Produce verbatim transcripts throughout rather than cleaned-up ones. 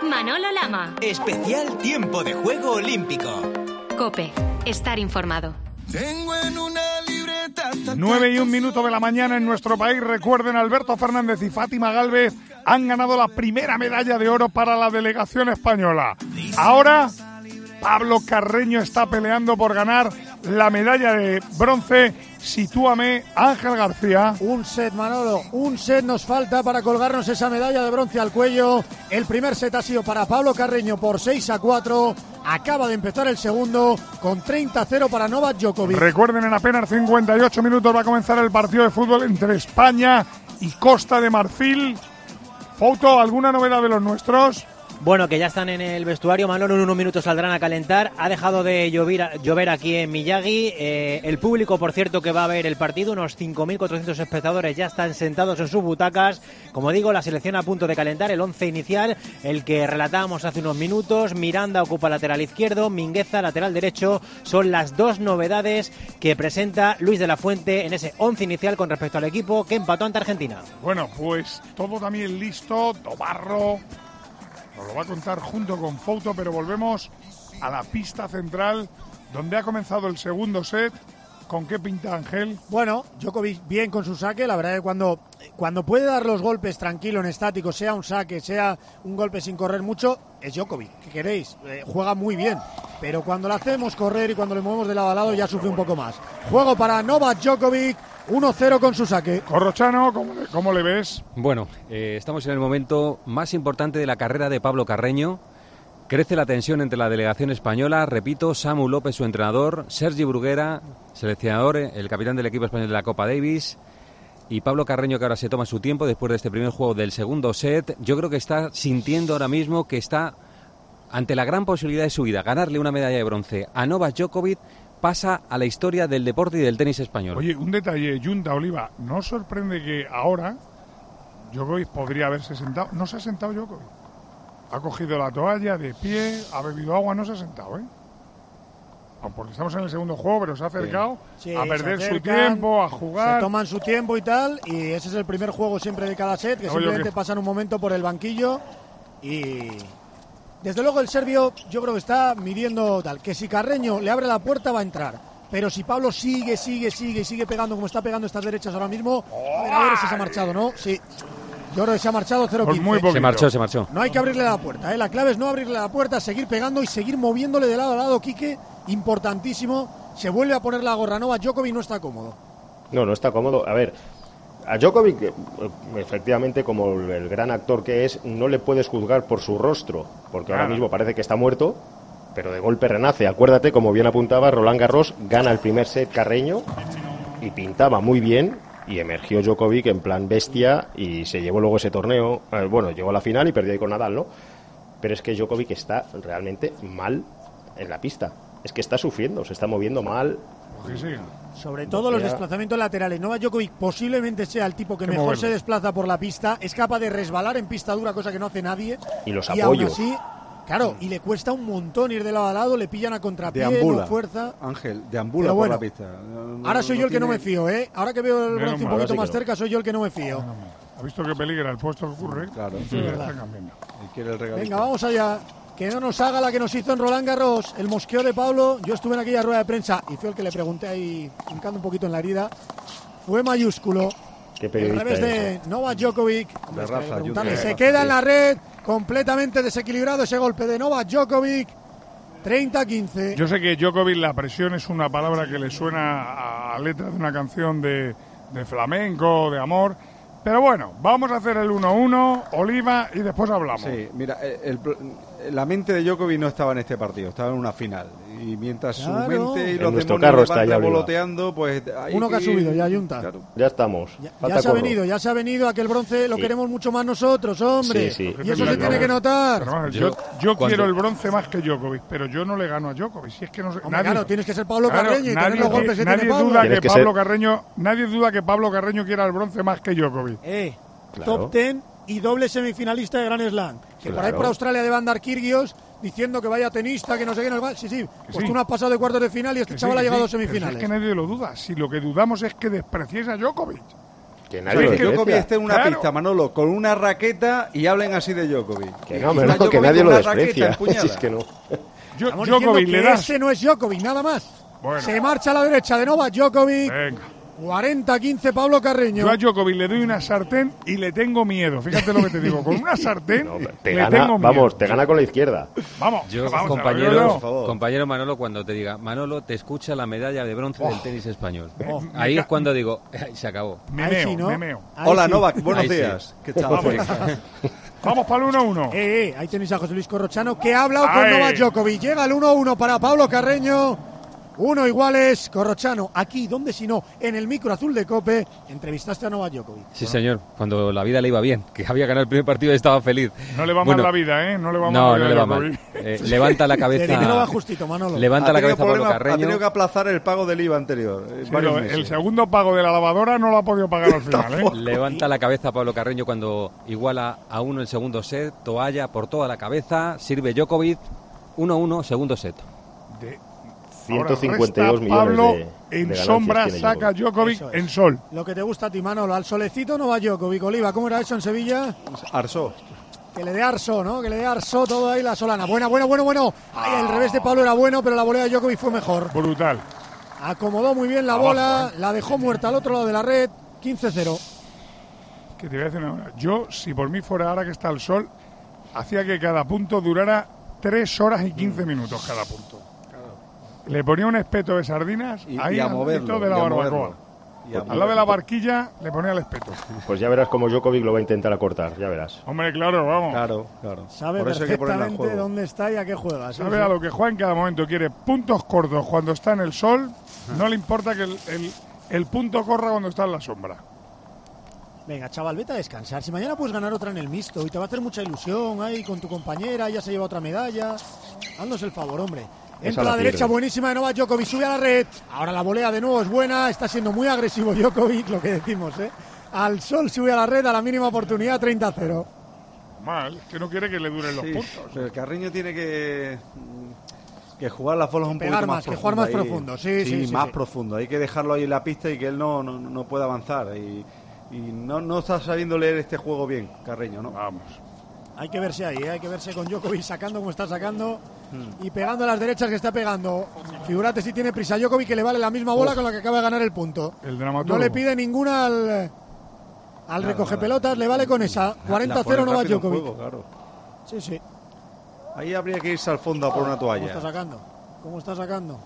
Manolo Lama. Especial tiempo de juego olímpico. COPE. Estar informado. Tengo en una libreta. Nueve y un minuto de la mañana en nuestro país. Recuerden, Alberto Fernández y Fátima Gálvez han ganado la primera medalla de oro para la delegación española. Ahora, Pablo Carreño está peleando por ganar la medalla de bronce. Sitúame, Ángel García. Un set, Manolo, un set nos falta para colgarnos esa medalla de bronce al cuello. El primer set ha sido para Pablo Carreño por seis a cuatro. Acaba de empezar el segundo con treinta a cero para Novak Djokovic. Recuerden, en apenas cincuenta y ocho minutos va a comenzar el partido de fútbol entre España y Costa de Marfil. Fouto, ¿alguna novedad de los nuestros? Bueno, que ya están en el vestuario, Manolo, en unos minutos saldrán a calentar. Ha dejado de llover, llover aquí en Miyagi. Eh, el público, por cierto, que va a ver el partido, unos cinco mil cuatrocientos espectadores ya están sentados en sus butacas. Como digo, la selección a punto de calentar, el once inicial, el que relatábamos hace unos minutos. Miranda ocupa lateral izquierdo, Mingueza lateral derecho. Son las dos novedades que presenta Luis de la Fuente en ese once inicial con respecto al equipo que empató ante Argentina. Bueno, pues todo también listo, Tobarro nos lo va a contar junto con Fouto, pero volvemos a la pista central donde ha comenzado el segundo set. ¿Con qué pinta, Ángel? Bueno, Djokovic bien con su saque. La verdad es que cuando, cuando puede dar los golpes tranquilo en estático, sea un saque, sea un golpe sin correr mucho, es Djokovic. ¿Qué queréis? Eh, juega muy bien. Pero cuando lo hacemos correr y cuando le movemos de lado a lado ya sufre un poco más. Juego para Novak Djokovic. uno cero con su saque. Corrochano, ¿cómo le, cómo le ves? Bueno, eh, estamos en el momento más importante de la carrera de Pablo Carreño. Crece la tensión entre la delegación española. Repito, Samu López, su entrenador, Sergi Bruguera, seleccionador, el capitán del equipo español de la Copa Davis, y Pablo Carreño, que ahora se toma su tiempo después de este primer juego del segundo set. Yo creo que está sintiendo ahora mismo que está ante la gran posibilidad de su vida. Ganarle una medalla de bronce a Novak Djokovic pasa a la historia del deporte y del tenis español. Oye, un detalle, Yunda, Oliva, ¿no os sorprende que ahora Djokovic podría haberse sentado? No se ha sentado Djokovic. Ha cogido la toalla de pie, ha bebido agua, no se ha sentado, ¿eh? Porque estamos en el segundo juego, pero se ha acercado sí, a perder acercan, su tiempo, a jugar. Se toman su tiempo y tal, y ese es el primer juego siempre de cada set, que no, simplemente que... pasan un momento por el banquillo y... Desde luego el serbio yo creo que está midiendo tal, que si Carreño le abre la puerta va a entrar, pero si Pablo sigue, sigue, sigue, sigue pegando como está pegando estas derechas ahora mismo, a ver, a ver si se ha marchado, ¿no? Sí, yo creo que se ha marchado cero quince. Se marchó, se marchó. No hay que abrirle la puerta, ¿eh? La clave es no abrirle la puerta, seguir pegando y seguir moviéndole de lado a lado, Quique, importantísimo. Se vuelve a poner la gorra Novak Djokovic, no está cómodo. No, no está cómodo, a ver... A Djokovic, efectivamente, como el gran actor que es, no le puedes juzgar por su rostro, porque claro, ahora mismo parece que está muerto, pero de golpe renace. Acuérdate, como bien apuntaba, Roland Garros gana el primer set Carreño y pintaba muy bien, y emergió Djokovic en plan bestia y se llevó luego ese torneo. Eh, bueno, llegó a la final y perdió ahí con Nadal, ¿no? Pero es que Djokovic está realmente mal en la pista. Es que está sufriendo, se está moviendo mal. Sobre todo los desplazamientos laterales. Novak Djokovic posiblemente sea el tipo que mejor moverlo. se desplaza por la pista. Es capaz de resbalar en pista dura, cosa que no hace nadie. Y los y apoyos. Aún así, claro, y le cuesta un montón ir de lado a lado, le pillan a contrapié, deambula, no fuerza. Ángel, deambula bueno, por la pista. No, no, ahora soy no yo el que tiene... no me fío, ¿eh? Ahora que veo el Menos bronce un mal, poquito más sí cerca, soy yo el que no me fío. ¿Ha visto qué peligra el puesto que ocurre? Claro, sí, sí, está cambiando. Y quiere el regalito. Venga, vamos allá. Que no nos haga la que nos hizo en Roland Garros, el mosqueo de Pablo. Yo estuve en aquella rueda de prensa y fue el que le pregunté ahí, hincando un poquito en la herida. Fue mayúsculo. Qué El periodista revés de es, Novak Djokovic. De Rafa, preguntarle, de se Rafa, queda sí. en la red, completamente desequilibrado ese golpe de Novak Djokovic. treinta a quince. Yo sé que Djokovic, la presión es una palabra que le suena a letra de una canción de, de flamenco, de amor. Pero bueno, vamos a hacer el uno uno, Oliva, y después hablamos. Sí, mira, el, el, la mente de Djokovic no estaba en este partido, estaba en una final. Y mientras Claro. su mente y En los nuestro demonios carro está van ya, Oliva. revoloteando, pues... hay Uno que ha subido, ya Junta. Claro. ya estamos. Ya, Falta ya se ha corro. venido, ya se ha venido. Aquel bronce lo Sí. queremos mucho más nosotros, hombre. Sí, sí. Y eso Pero se tiene que notar. Pero, vamos, Yo- yo yo cuando- quiero el bronce más que Djokovic, pero yo no le gano a Djokovic. Si es que no sé, Hombre, nadie, claro, tienes que ser Pablo claro, Carreño y nadie, tener los golpes que nadie tiene Pablo. duda Tienes que que Pablo ser- Carreño, nadie duda que Pablo Carreño quiera el bronce más que Djokovic. Eh, Claro. top ten y doble semifinalista de Grand Slam. Que por ahí Claro. por Australia debe andar Kyrgios diciendo que vaya tenista, que no sé qué nos va. Sí, sí, pues sí. tú no has pasado de cuartos de final y este Que sí, chaval ha que llegado sí, a pero si semifinales. es que nadie lo duda. Si lo que dudamos es que despreciéis a Djokovic. Que nadie lo que Djokovic desprecia. esté en una Claro. pista, Manolo, con una raqueta y hablen así de Djokovic. Que no, Está Manolo, que Djokovic nadie con lo una raqueta desprecia. empuñada. Si es que no. Yo, Estamos Djokovic, diciendo le que das. ese no es Djokovic, nada más. Bueno. Se marcha a la derecha de Novak Djokovic. Venga. cuarenta a quince Pablo Carreño. Yo a Djokovic le doy una sartén y le tengo miedo. Fíjate lo que te digo. Con una sartén No, te le gana, tengo miedo. vamos, te gana con la izquierda. Vamos, Yo, vamos, compañero, yo- por favor. compañero Manolo, cuando te diga, Manolo, te escucha la medalla de bronce del tenis español. Oh. Ahí Me es cuando digo, "Ay, se acabó". Me Ahí meo, sí, ¿no? me meo. Ahí Hola, sí. Novak, buenos Ahí sí. días. ¿Qué tal? Vamos. Vamos para el uno uno. Eh, eh, ahí tenéis a José Luis Corrochano que ha hablado con Ay. Novak Djokovic. Llega el uno uno para Pablo Carreño. Uno iguales, Corrochano. Aquí, ¿dónde si no? En el micro azul de COPE, entrevistaste a Novak Djokovic. Sí, señor, cuando la vida le iba bien, que había ganado el primer partido y estaba feliz. No le va Bueno, mal la vida, ¿eh? No le va mal No, la no vida le va a mal. Djokovic. Eh, levanta la De cabeza. dinero va justito, Manolo. Levanta Ha la tenido cabeza Pablo problema- ha tenido Carreño. que aplazar el pago del I V A anterior. eh, Sí, varios lo- meses. el segundo pago de la lavadora no lo ha podido pagar al final, ¿eh? Levanta la cabeza Pablo Carreño cuando iguala a uno el segundo set. Toalla por toda la cabeza. Sirve Djokovic. uno uno, segundo set. De- ciento cincuenta y dos Ahora resta millones Pablo de, de en ganancias sombra tiene saca Djokovic. Djokovic Eso es. en sol. Lo que te gusta a ti, Manolo. Al solecito Novak Djokovic. Oliva, ¿cómo era eso en Sevilla? Arsó. Que le dé Arso, ¿no? Que le dé Arso todo ahí la solana. Buena, bueno, bueno, bueno. Ay, el revés de Pablo era bueno, pero la volea de Djokovic fue mejor. Brutal. Acomodó muy bien la Abajo, bola, la dejó muerta al otro lado de la red. quince cero. Que te voy a decir una cosa. Yo, si por mí fuera ahora que está el sol, hacía que cada punto durara tres horas y quince minutos cada punto. Le ponía un espeto de sardinas Y, ahí y a al moverlo. ladito de la y a barbacoa. moverlo, y a Al lado de la moverlo. barquilla le ponía el espeto. Pues ya verás cómo Djokovic lo va a intentar acortar, ya verás. Hombre, claro, vamos. Claro, claro. Sabe Por eso hay que ponerla en perfectamente juego. dónde está y a qué juega. sí, Sabe sí. a lo que juega en cada momento. Quiere puntos cortos cuando está en el sol. No le importa que el, el- el punto corra cuando está en la sombra. Venga, chaval, vete a descansar. Si mañana puedes ganar otra en el mixto y te va a hacer mucha ilusión ahí con tu compañera, ya se lleva otra medalla. Haznos el favor, hombre. Entra a la, la derecha, pierde. buenísima de Novak Djokovic, sube a la red. Ahora la volea de nuevo es buena, está siendo muy agresivo Djokovic, lo que decimos, ¿eh? Al sol sube a la red a la mínima oportunidad, treinta cero. Mal, es que no quiere que le duren los Sí, puntos. pero el Carreño tiene que que jugar las bolas un Pegar poquito más, más que jugar profundo más ahí. profundo, sí, sí, sí, más sí. profundo. Hay que dejarlo ahí en la pista y que él no, no, no pueda avanzar. Y, y no, no está sabiendo leer este juego bien, Carreño, ¿no? Vamos. Hay que verse ahí, ¿eh? Hay que verse con Djokovic sacando como está sacando Hmm. y pegando a las derechas que está pegando. Figúrate si tiene prisa Djokovic, que le vale la misma bola con la que acaba de ganar el punto. El dramaturgo. No le pide ninguna al, al recoge nada. pelotas, le vale con esa. cuarenta cero no Novak Djokovic. Claro. Sí, sí. Ahí habría que irse al fondo a por una ¿Cómo toalla. está sacando? ¿Cómo está sacando?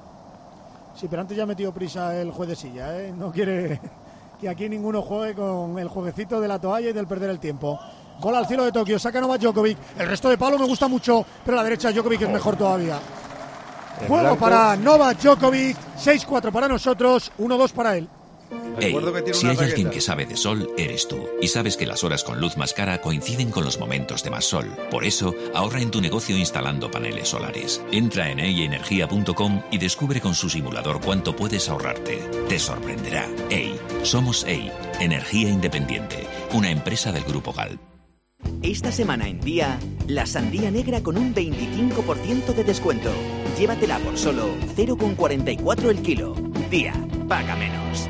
Sí, pero antes ya ha metido prisa el juez de silla, ¿eh? No quiere que aquí ninguno juegue con el jueguecito de la toalla y del perder el tiempo. Bola al cielo de Tokio, saca Novak Djokovic. El resto de palo me gusta mucho, pero la derecha de Djokovic es mejor todavía. En Juego blanco. para Novak Djokovic, seis cuatro para nosotros, uno dos para él. Ey, Recuerdo que tiene si una hay alguien raqueta. que sabe de sol, eres tú. Y sabes que las horas con luz más cara coinciden con los momentos de más sol. Por eso, ahorra en tu negocio instalando paneles solares. Entra en ey energía punto com y descubre con su simulador cuánto puedes ahorrarte. Te sorprenderá. Ey, somos Ey, Energía Independiente, una empresa del Grupo Galp. Esta semana en Día, la sandía negra con un veinticinco por ciento de descuento. Llévatela por solo cero coma cuarenta y cuatro el kilo. Día, paga menos.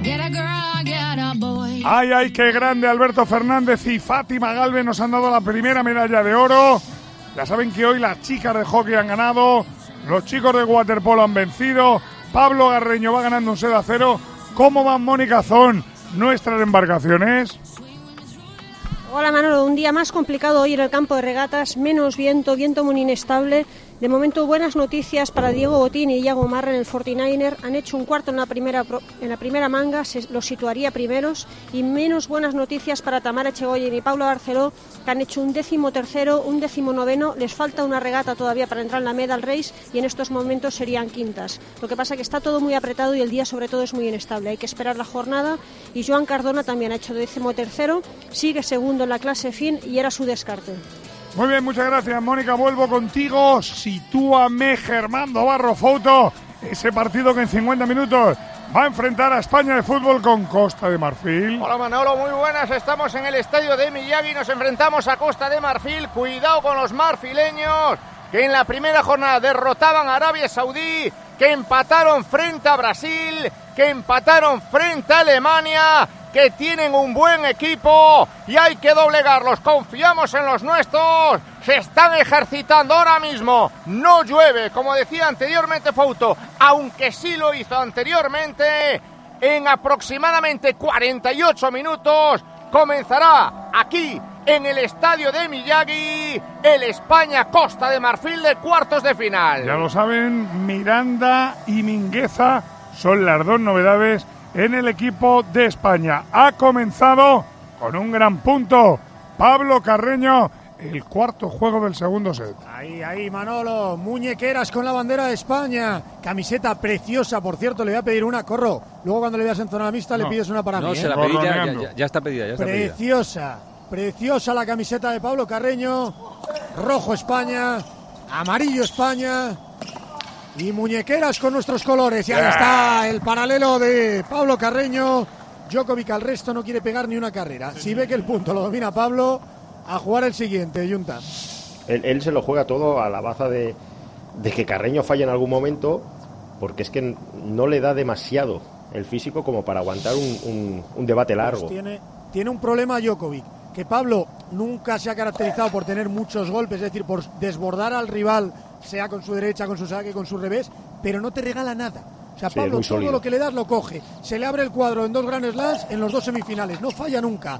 Ay, ay, qué grande Alberto Fernández y Fátima Galvez nos han dado la primera medalla de oro. Ya saben que hoy las chicas de hockey han ganado, los chicos de waterpolo han vencido, Pablo Carreño va ganando un set a cero. ¿Cómo van, Mónica Zón, nuestras embarcaciones? Hola Manolo, un día más complicado hoy en el campo de regatas, menos viento, viento muy inestable. De momento buenas noticias para Diego Botín y Iago Marra en el cuarenta y nueve er. Han hecho un cuarto en la primera pro- en la primera manga, se los situaría primeros. Y menos buenas noticias para Tamara Echegoyen y Paula Barceló, que han hecho un décimo tercero, un décimo noveno. Les falta una regata todavía para entrar en la Medal Race y en estos momentos serían quintas. Lo que pasa que está todo muy apretado y el día sobre todo es muy inestable. Hay que esperar la jornada. Y Joan Cardona también ha hecho décimo tercero, sigue segundo en la clase fin y era su descarte. Muy bien, muchas gracias, Mónica. Vuelvo contigo. Sitúame Germando Barro Foto. Ese partido que en cincuenta minutos va a enfrentar a España de fútbol con Costa de Marfil. Hola Manolo, muy buenas. Estamos en el estadio de Miyagi. Nos enfrentamos a Costa de Marfil. Cuidado con los marfileños, que en la primera jornada derrotaban a Arabia Saudí, que empataron frente a Brasil, que empataron frente a Alemania, que tienen un buen equipo y hay que doblegarlos. Confiamos en los nuestros. Se están ejercitando ahora mismo. No llueve, como decía anteriormente Fouto, aunque sí lo hizo anteriormente. En aproximadamente cuarenta y ocho minutos comenzará aquí en el estadio de Miyagi el España-Costa de Marfil de cuartos de final. Ya lo saben, Miranda y Mingueza son las dos novedades en el equipo de España. Ha comenzado con un gran punto Pablo Carreño, el cuarto juego del segundo set. Ahí, ahí, Manolo, muñequeras con la bandera de España. Camiseta preciosa, por cierto, le voy a pedir una, Corro. Luego cuando le veas en zona mixta no, le pides una para no, mí. No, se ¿eh? la pedí, ya, ya, ya está pedida, ya está Preciosa, pedida. preciosa la camiseta de Pablo Carreño. Rojo España, amarillo España. Y muñequeras con nuestros colores. Y ahí está el paralelo de Pablo Carreño. Djokovic al resto no quiere pegar ni una carrera. Si ve que el punto lo domina Pablo, a jugar el siguiente, Junta. Él, él se lo juega todo a la baza de, de que Carreño falle en algún momento, porque es que no le da demasiado el físico como para aguantar un, un, un debate largo. Pues tiene, tiene un problema Djokovic, que Pablo nunca se ha caracterizado por tener muchos golpes, es decir, por desbordar al rival, sea con su derecha, con su saque, con su revés, pero no te regala nada. O sea, Sí, Pablo todo sólido. lo que le das lo coge. Se le abre el cuadro en dos Grand Slams en los dos semifinales, no falla nunca.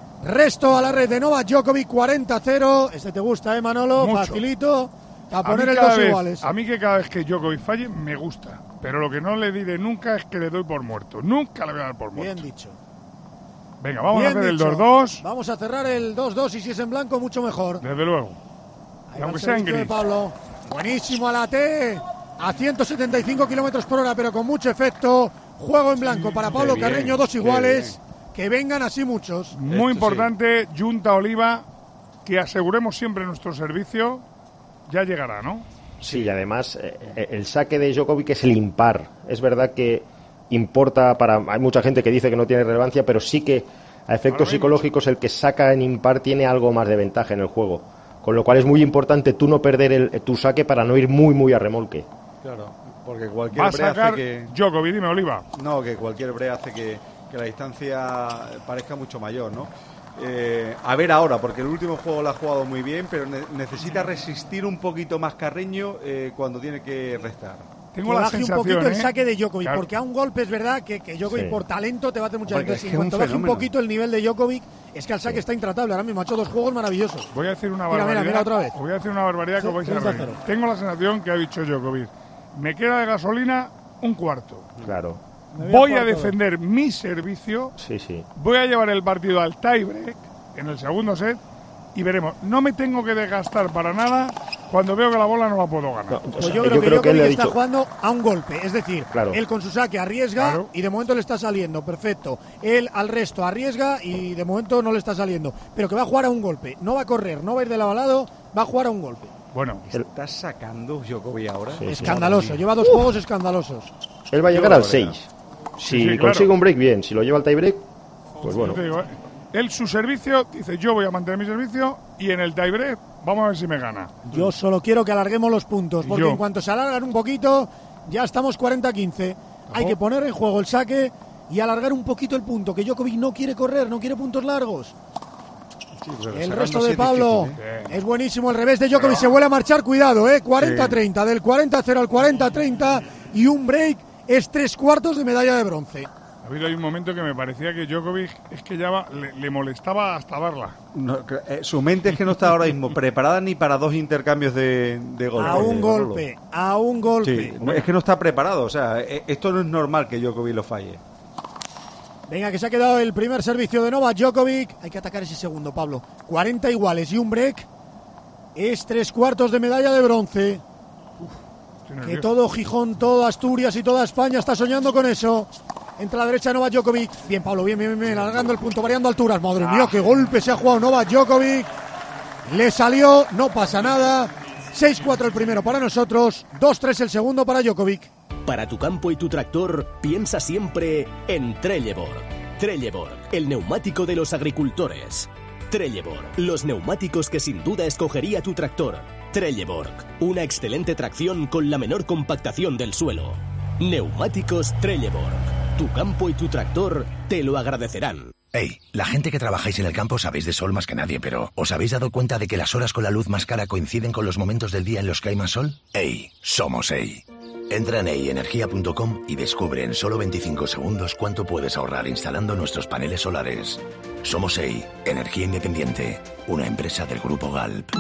Resto a la red de Novak Djokovic, cuarenta a cero. Este te gusta, ¿eh, Manolo? Mucho. Facilito. A A poner mí el cada dos vez- iguales. A mí que cada vez que Djokovic falle me gusta, pero lo que no le diré nunca es que le doy por muerto. Nunca le voy a dar por muerto. Bien dicho. Venga, vamos Bien a hacer dicho. el dos dos, Vamos a cerrar el dos dos y si es en blanco, mucho mejor. desde luego. Ahí Y va aunque el sea en servicio de gris. Pablo. Buenísimo a la T. A ciento setenta y cinco kilómetros por hora, pero con mucho efecto. Juego en blanco para Pablo Qué bien, Carreño, dos qué iguales. Que vengan así muchos. Muy importante, Junta Oliva, que aseguremos siempre nuestro servicio. Ya llegará, ¿no? Sí, y además eh, el saque de Djokovic es el impar. Es verdad que importa para... Hay mucha gente que dice que no tiene relevancia, pero sí que a efectos psicológicos el que saca en impar tiene algo más de ventaja en el juego. Con lo cual es muy importante tú no perder el, tu saque para no ir muy, muy a remolque. Claro, porque cualquier Va a bre hace sacar que... Djokovic, dime, Oliva. No, que cualquier bre hace que, que la distancia parezca mucho mayor, ¿no? Eh, a ver ahora, porque el último juego lo ha jugado muy bien, pero ne- necesita resistir un poquito más Carreño eh, cuando tiene que restar. Tengo que la baje un sensación, poquito el ¿eh? saque de Djokovic, Claro. porque a un golpe es verdad que, que Djokovic Sí. por talento te va a hacer mucha Hombre, veces. es En que es un cuanto baje un fenómeno. poquito el nivel de Djokovic, es que al saque Sí. está intratable. Ahora mismo ha hecho dos juegos maravillosos. Voy a decir una Mira, barbaridad. mira, mira otra vez. Voy a decir una barbaridad que Sí, os vais a tres a reír. cero. Tengo la sensación que ha dicho Djokovic. Me queda de gasolina un cuarto. Claro. Me voy a Voy a jugar todo. defender mi servicio. Sí, sí. Voy a llevar el partido al tiebreak en el segundo set y veremos. No me tengo que desgastar para nada cuando veo que la bola no la puedo ganar. No, o Pues sea, yo creo que Djokovic él le ha está dicho... jugando a un golpe, es decir, Claro. él con su saque arriesga Claro. y de momento le está saliendo, perfecto. Él al resto arriesga y de momento no le está saliendo, pero que va a jugar a un golpe, no va a correr, no va a ir de lado a lado, va a jugar a un golpe. Bueno, ¿Está sacando Djokovic ahora? Sí, sí. Escandaloso, lleva dos juegos escandalosos. Él va a llegar al seis. Si Sí, sí, consigue claro. un break bien, si lo lleva al tiebreak, pues bueno. yo te digo, ¿eh? Él su servicio, dice yo voy a mantener mi servicio y en el tiebreak vamos a ver si me gana. Yo solo quiero que alarguemos los puntos, porque Yo. en cuanto se alargan un poquito, ya estamos cuarenta a quince. Hay Ojo. que poner en juego el saque y alargar un poquito el punto, que Djokovic no quiere correr, no quiere puntos largos. Sí, pero El sacando resto sí de es Pablo difícil, ¿eh? Bien. es buenísimo. El revés de Djokovic se vuelve a marchar. Cuidado, eh. cuarenta a treinta. Del cuarenta a cero al cuarenta a treinta. Y un break es tres cuartos de medalla de bronce. Ha habido ahí un momento que me parecía que Djokovic es que ya va- le, le molestaba hasta darla. No, que- eh, su mente es que no está ahora mismo preparada ni para dos intercambios de, de golpes. A un Manolo. golpe, a un golpe. Sí, es que no está preparado. O sea, eh, esto no es normal que Djokovic lo falle. Venga, que se ha quedado el primer servicio de Novak Djokovic. Hay que atacar ese segundo, Pablo. cuarenta iguales y un break es tres cuartos de medalla de bronce. Estoy Que nervioso. todo Gijón, todo Asturias y toda España está soñando con eso. Entra a la derecha Novak Djokovic. Bien, Pablo, bien, bien, bien, alargando el punto, variando alturas. Madre mía, qué golpe se ha jugado Novak Djokovic. Le salió, no pasa nada. seis cuatro el primero para nosotros, dos tres el segundo para Djokovic. Para tu campo y tu tractor, piensa siempre en Trelleborg. Trelleborg, el neumático de los agricultores. Trelleborg, los neumáticos que sin duda escogería tu tractor. Trelleborg, una excelente tracción con la menor compactación del suelo. Neumáticos Trelleborg. Tu campo y tu tractor te lo agradecerán. Hey, la gente que trabajáis en el campo sabéis de sol más que nadie, pero ¿os habéis dado cuenta de que las horas con la luz más cara coinciden con los momentos del día en los que hay más sol? Hey, somos Hey. Entra en ey energía punto com y descubre en solo veinticinco segundos cuánto puedes ahorrar instalando nuestros paneles solares. Somos Hey, energía independiente, una empresa del Grupo Galp.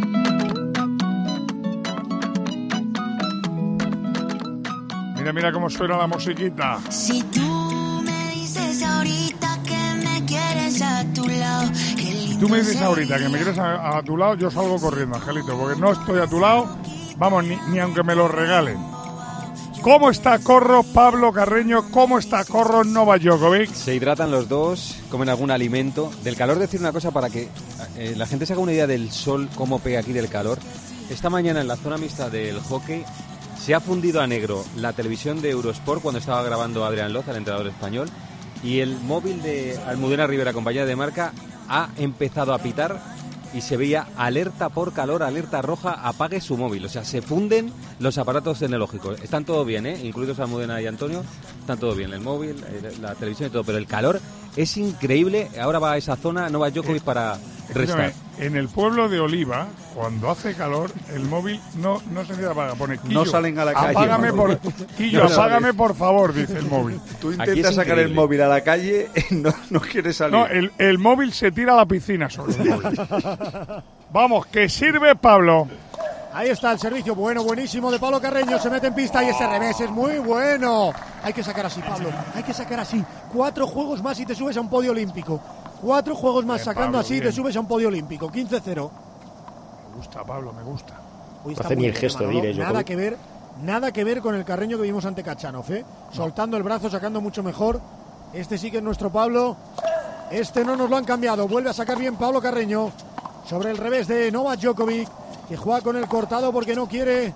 Mira, mira cómo suena la musiquita. Si tú me dices ahorita que me quieres a tu lado, Si tú me dices ahorita que me quieres a, a tu lado, yo salgo corriendo, Angelito, porque no estoy a tu lado, vamos, ni, ni aunque me lo regalen. ¿Cómo está Corro, Pablo Carreño? ¿Cómo está Corro, Novak Djokovic? Se hidratan los dos, comen algún alimento. Del calor, decir una cosa para que eh, la gente se haga una idea del sol, cómo pega aquí del calor. Esta mañana en la zona mixta del hockey se ha fundido a negro la televisión de Eurosport cuando estaba grabando Adrián Loza, el entrenador español, y el móvil de Almudena Rivera, compañía de marca, ha empezado a pitar y se veía alerta por calor, alerta roja, apague su móvil. O sea, se funden los aparatos tecnológicos. Están todo bien, ¿eh? Incluidos Almudena y Antonio, están todo bien. El móvil, la televisión y todo. Pero el calor es increíble. Ahora va a esa zona Novak Djokovic para restar. En el pueblo de Oliva, cuando hace calor, el móvil no, no se apaga. Pone Quillo, no salen a la calle. Apágame por, Quillo, no apágame por favor, dice el móvil. Tú intentas sacar increíble. el móvil a la calle, no, no quieres salir. No, el, el móvil se tira a la piscina sobre el móvil. Vamos, que sirve Pablo. Ahí está el servicio bueno, buenísimo de Pablo Carreño. Se mete en pista y ese revés es muy bueno. Hay que sacar así, Pablo. Hay que sacar así. Cuatro juegos más y te subes a un podio olímpico. Cuatro juegos más, bien, sacando Pablo, así bien. Te subes a un podio olímpico. quince cero. Me gusta, Pablo, me gusta. No hace ni el gesto, diré yo. Nada que ver, nada que ver con el Carreño que vimos ante Kachanov, ¿eh? No. Soltando el brazo, sacando mucho mejor. Este sí que es nuestro Pablo. Este no nos lo han cambiado. Vuelve a sacar bien Pablo Carreño. Sobre el revés de Novak Djokovic, que juega con el cortado porque no quiere.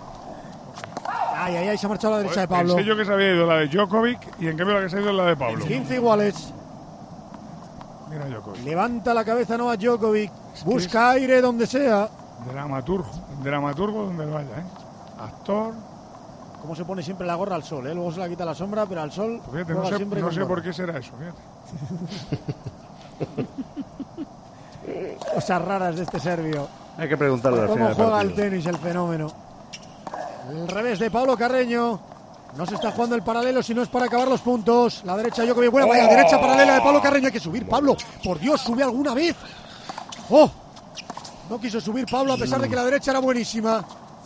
Ay, ay, ay, se ha marchado a la derecha de Pablo. Pensé yo que se había ido la de Djokovic y en cambio la que se ha ido es la de Pablo. quince iguales. Mira Djokovic. Levanta la cabeza Novak Djokovic. Es busca es aire donde sea. Dramaturgo, dramaturgo donde vaya, ¿eh? Actor. Cómo se pone siempre la gorra al sol, ¿eh? Luego se la quita la sombra, pero al sol. Pues fíjate, no sé, no sé por qué será eso, fíjate. Cosas raras de este serbio. Hay que preguntarle al final. ¿Cómo juega el tenis el fenómeno? El revés de Pablo Carreño. No se está jugando el paralelo si no es para acabar los puntos. La derecha Djokovic. Buena, vaya, oh. Derecha paralela de Pablo Carreño. Hay que subir, Pablo. Por Dios, sube alguna vez. ¡Oh! No quiso subir Pablo a pesar de que la derecha era buenísima.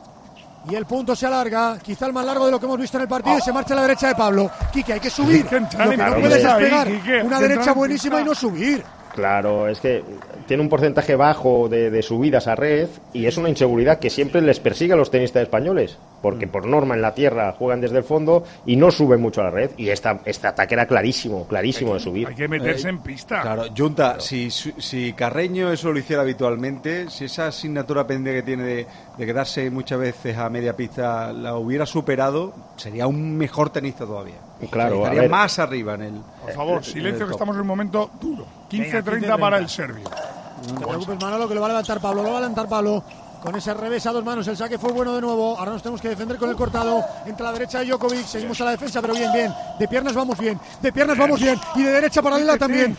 Y el punto se alarga. Quizá el más largo de lo que hemos visto en el partido. Oh. Y se marcha a la derecha de Pablo. Quique, hay que subir. Lo que no puedes es pegar una derecha buenísima y no subir. Claro, es que tiene un porcentaje bajo de, de subidas a red y es una inseguridad que siempre les persigue a los tenistas españoles, porque por norma en la tierra juegan desde el fondo y no suben mucho a la red, y esta, este ataque era clarísimo, clarísimo que, de subir. Hay que meterse eh, en pista. Claro, Junta, claro. Si, si Carreño eso lo hiciera habitualmente, si esa asignatura pendiente que tiene de, de quedarse muchas veces a media pista la hubiera superado, sería un mejor tenista todavía. Claro, o sea, estaría más arriba en el. Por favor, el, silencio, que estamos en un momento duro. quince treinta para el serbio. No te preocupes, Manolo, que lo va a levantar Pablo. Lo va a levantar Pablo. Con ese revés a dos manos, el saque fue bueno de nuevo. Ahora nos tenemos que defender con el cortado. Entre la derecha de Djokovic, seguimos a la defensa, pero bien, bien. De piernas vamos bien, de piernas vamos bien. Y de derecha paralela también.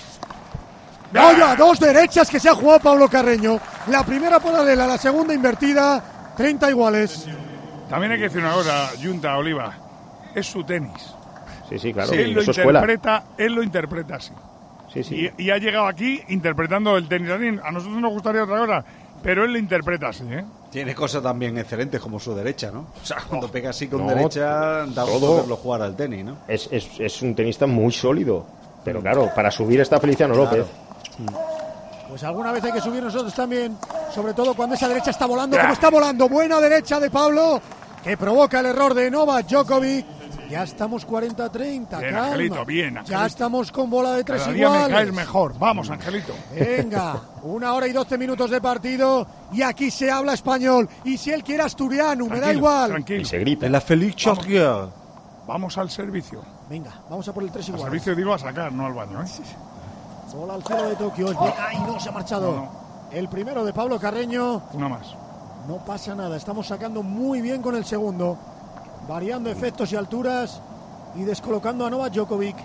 ¡Vaya! Dos derechas que se ha jugado Pablo Carreño. La primera paralela, la segunda invertida. treinta iguales. También hay que decir una cosa, Junta, Oliva. Es su tenis. Sí, sí, claro. Sí, él, lo interpreta, él lo interpreta así. Sí, sí. Y, y ha llegado aquí interpretando el tenis así. A nosotros nos gustaría otra cosa, pero él lo interpreta así, ¿eh? Tiene cosas también excelentes como su derecha, ¿no? O sea, cuando oh, pega así con no, derecha, da gusto verlo jugar al tenis, ¿no? Es, es, es un tenista muy sólido. Pero claro, para subir está Feliciano claro. López. Pues alguna vez hay que subir nosotros también. Sobre todo cuando esa derecha está volando, como está volando. Buena derecha de Pablo, que provoca el error de Novak Djokovic. Ya estamos cuarenta treinta, bien, calma. Angelito, bien, Angelito. Ya estamos con bola de tres Cada iguales. Día me caes mejor. Vamos, Angelito. Venga, una hora y doce minutos de partido y aquí se habla español. Y si él quiere asturiano, tranquilo, me da igual. Tranquilo. Y se grita. En la Félix Charrier. Vamos al servicio. Venga, vamos a por el tres iguales. Al servicio digo a sacar, no al baño, ¿eh? Bola al cielo de Tokio. Ay, no, se ha marchado. No, no. El primero de Pablo Carreño. Una más. No pasa nada, estamos sacando muy bien con el segundo. Variando efectos y alturas. y descolocando a Novak Djokovic.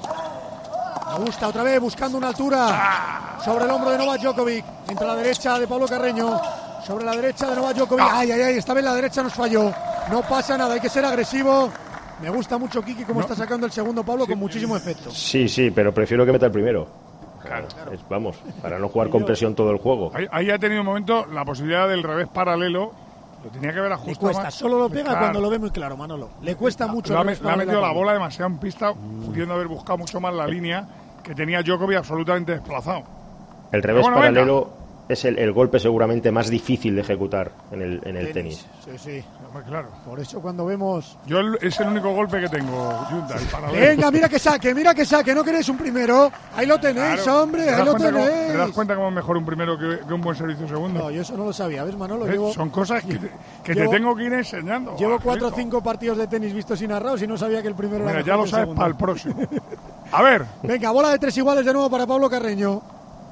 Me gusta otra vez buscando una altura sobre el hombro de Novak Djokovic. Entra a la derecha de Pablo Carreño. Sobre la derecha de Novak Djokovic. Ay, ay, ay, esta vez la derecha nos falló. No pasa nada, hay que ser agresivo. Me gusta mucho Kiki como no. está sacando el segundo Pablo sí. con muchísimo efecto. Sí, sí, pero prefiero que meta el primero. Claro. Es, vamos, para no jugar con presión todo el juego. Ahí, ahí ha tenido un momento la posibilidad del revés paralelo. Lo tenía que haber ajustado. Le cuesta, más. solo lo pega claro. cuando lo ve muy claro, Manolo. Le cuesta mucho. Le ha, le ha metido la bola demasiado en pista, mm. pudiendo haber buscado mucho más la línea que tenía Djokovic absolutamente desplazado. El revés bueno, paralelo venga. es el, el golpe seguramente más difícil de ejecutar en el, en el tenis. tenis. Sí, sí. Claro. Por eso cuando vemos... Yo el, es el único golpe que tengo, Junta, el paralelo. Venga, mira que saque, mira que saque. ¿No queréis un primero? Ahí lo tenéis, claro. hombre, ahí lo tenéis. Cómo, ¿Te das cuenta cómo es mejor un primero que, que un buen servicio segundo? No, yo eso no lo sabía. ¿Ves, Manolo? ¿Eh? Llevo, Son cosas que, te, que llevo, te tengo que ir enseñando. Llevo cuatro o cinco partidos de tenis vistos y narrados y no sabía que el primero mira, era ya lo sabes para el próximo. A ver. Venga, bola de tres iguales de nuevo para Pablo Carreño.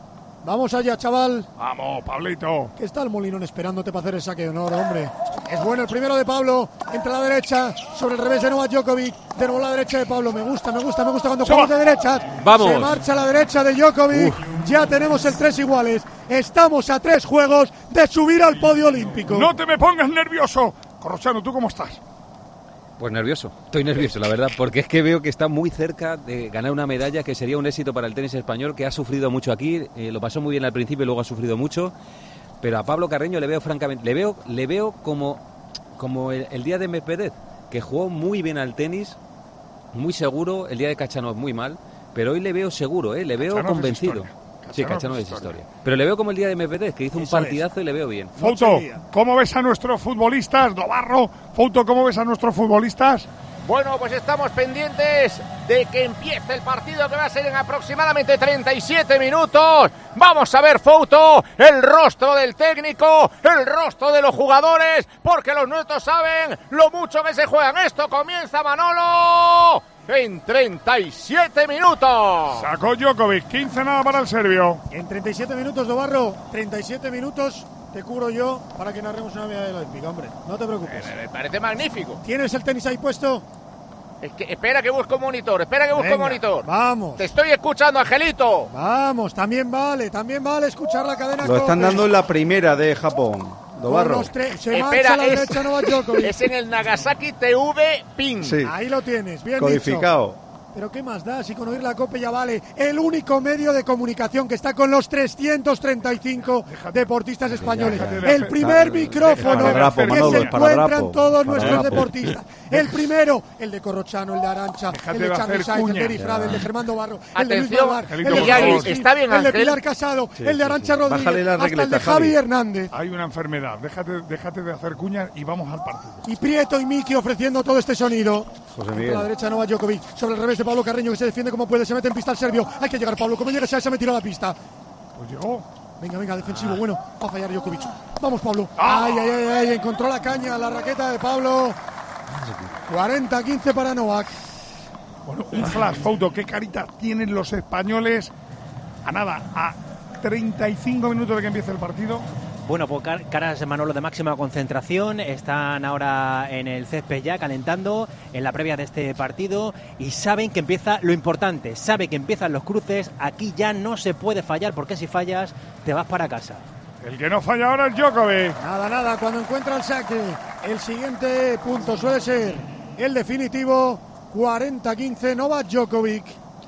Vamos allá, chaval. Vamos, Pablito. ¿Qué está el Molinón esperándote para hacer el saque de honor, hombre? Es bueno el primero de Pablo. Entra a la derecha, sobre el revés de Novak Djokovic. De nuevo a la derecha de Pablo. Me gusta, me gusta, me gusta cuando jugamos de derechas. Vamos. Se marcha a la derecha de Djokovic. Uf. Ya tenemos el tres iguales. Estamos a tres juegos de subir al podio olímpico. No te me pongas nervioso. Corrochano, ¿tú cómo estás? Pues nervioso, estoy nervioso la verdad, porque es que veo que está muy cerca de ganar una medalla que sería un éxito para el tenis español, que ha sufrido mucho aquí, eh, lo pasó muy bien al principio y luego ha sufrido mucho, pero a Pablo Carreño le veo francamente, le veo, le veo como, como el, el día de Medvedev, que jugó muy bien al tenis, muy seguro, el día de Khachanov muy mal, pero hoy le veo seguro, eh, le veo Khachanov convencido. Sí, Khachanov es historia. Pero le veo como el día de Medvedev, que hizo un Eso partidazo es. y le veo bien. Fouto, ¿cómo ves a nuestros futbolistas? Dobarro, Fouto, ¿cómo ves a nuestros futbolistas? Bueno, pues estamos pendientes de que empiece el partido, que va a ser en aproximadamente treinta y siete minutos. Vamos a ver, Fouto, el rostro del técnico, el rostro de los jugadores, porque los nuestros saben lo mucho que se juegan. Esto comienza, Manolo, en treinta y siete minutos. Sacó Djokovic, quince nada para el serbio. En treinta y siete minutos, Dobarro, treinta y siete minutos te cubro yo para que narremos una medalla olímpica, hombre. No te preocupes. Me, me parece magnífico. ¿Tienes el tenis ahí puesto? Es que, espera que busco un monitor, espera que busco un monitor. Vamos. Te estoy escuchando, Angelito. Vamos, también vale, también vale escuchar la cadena. Lo están dando en la primera de Japón. Dobarro. Se espera, a la es, derecha Novak Djokovic. Es en el Nagasaki T V Ping. Sí. Ahí lo tienes, bien codificado. Dicho. Pero ¿qué más da? Si con oír la copa ya vale. El único medio de comunicación que está con los trescientos treinta y cinco déjate, deportistas españoles. Déjate, el primer déjate, micrófono déjate, rapo, que Manolo, se encuentran todos nuestros rapo. deportistas. El primero, el de Corrochano, el de Arancha, déjate el de Charly Sainz, el de Eri Frade, el de Germando Barro, el de Luis Navar, el de Miguel, está bien, el de Pilar Casado, sí, el de Arancha sí, sí. Rodríguez, hasta el de Javi Hernández. Hay una enfermedad. Déjate, déjate de hacer cuñas y vamos al partido. Y Prieto y Miki ofreciendo todo este sonido. José Miguel. A la derecha Novak Djokovic, sobre el revés de Pablo Carreño, que se defiende como puede, se mete en pista al serbio. Hay que llegar, Pablo, como llega se me tiró a la pista. Pues llegó. Venga, venga, defensivo, bueno, va a fallar Djokovic. Vamos, Pablo. Ay, ay, ay, ay, encontró la caña, la raqueta de Pablo. cuarenta a quince para Novak. Bueno, un flash, Fouto, qué carita tienen los españoles. A nada, a treinta y cinco minutos de que empiece el partido. Bueno, pues caras de Manolo de máxima concentración, están ahora en el césped ya calentando en la previa de este partido y saben que empieza lo importante, sabe que empiezan los cruces, aquí ya no se puede fallar porque si fallas te vas para casa. El que no falla ahora es Djokovic. Nada, nada, cuando encuentra el saque, el siguiente punto suele ser el definitivo, cuarenta a quince, Novak Djokovic.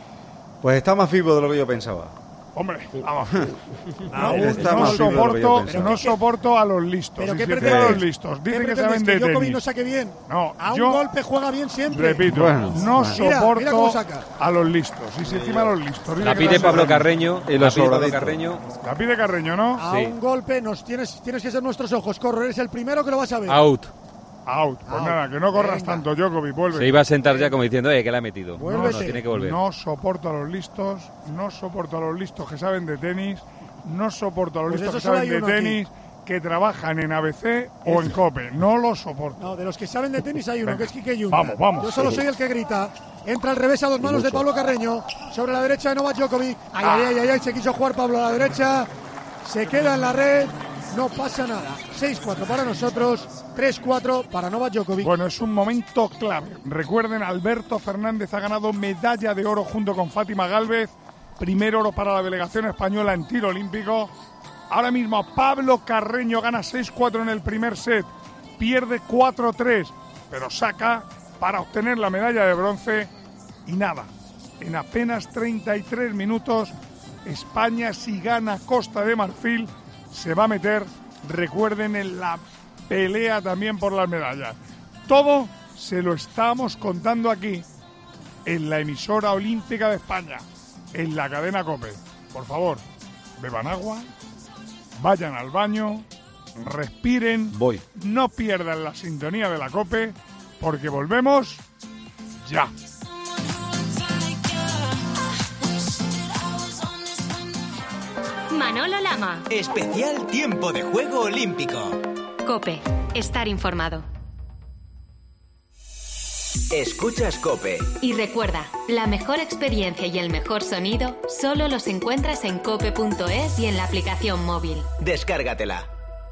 Pues está más vivo de lo que yo pensaba. Hombre, vamos. No, no, soporto, no soporto a los listos. ¿Pero qué pretendes? A los listos. Dicen que saben de tenis. Djokovic no saque bien. No, a yo, un golpe juega bien siempre. Repito, bueno, no bueno. soporto mira, mira a los listos. Y si encima a los listos. La pide Pablo Carreño. Y la pide Pablo Carreño. La pide Carreño, ¿no? A sí. un golpe nos tienes, tienes que ser nuestros ojos. Corro, eres el primero que lo vas a ver. Out. Out. Pues Out. Nada, que no corras Venga. tanto, Djokovic, vuelve. Se iba a sentar ya como diciendo, eh, que la ha metido. No, no, tiene que volver. No soporto a los listos, no soporto a los listos que saben de tenis, no soporto a los pues listos que saben de tenis, aquí. que trabajan en A B C o en COPE. No los soporto. No, de los que saben de tenis hay uno, que es Quique Junta. Vamos, vamos. Yo solo soy el que grita. Entra al revés a dos manos de Pablo Carreño, sobre la derecha de Novak Djokovic. Ay, ay, ay, ay, ay, se quiso jugar Pablo a la derecha, se queda en la red. no pasa nada. seis cuatro para nosotros, tres cuatro para Novak Djokovic. Bueno, es un momento clave. Recuerden, Alberto Fernández ha ganado medalla de oro junto con Fátima Gálvez. Primer oro para la delegación española en tiro olímpico. Ahora mismo Pablo Carreño gana seis cuatro en el primer set. Pierde cuatro tres, pero saca para obtener la medalla de bronce. Y nada, en apenas treinta y tres minutos, España, si gana Costa de Marfil, se va a meter, recuerden, en la pelea también por las medallas. Todo se lo estamos contando aquí, en la emisora olímpica de España, en la cadena COPE. Por favor, beban agua, vayan al baño, respiren, Voy. no pierdan la sintonía de la COPE, porque volvemos ya. Manolo Lama. Especial tiempo de juego olímpico. COPE. Estar informado. Escuchas COPE. Y recuerda, la mejor experiencia y el mejor sonido solo los encuentras en cope punto es y en la aplicación móvil. Descárgatela.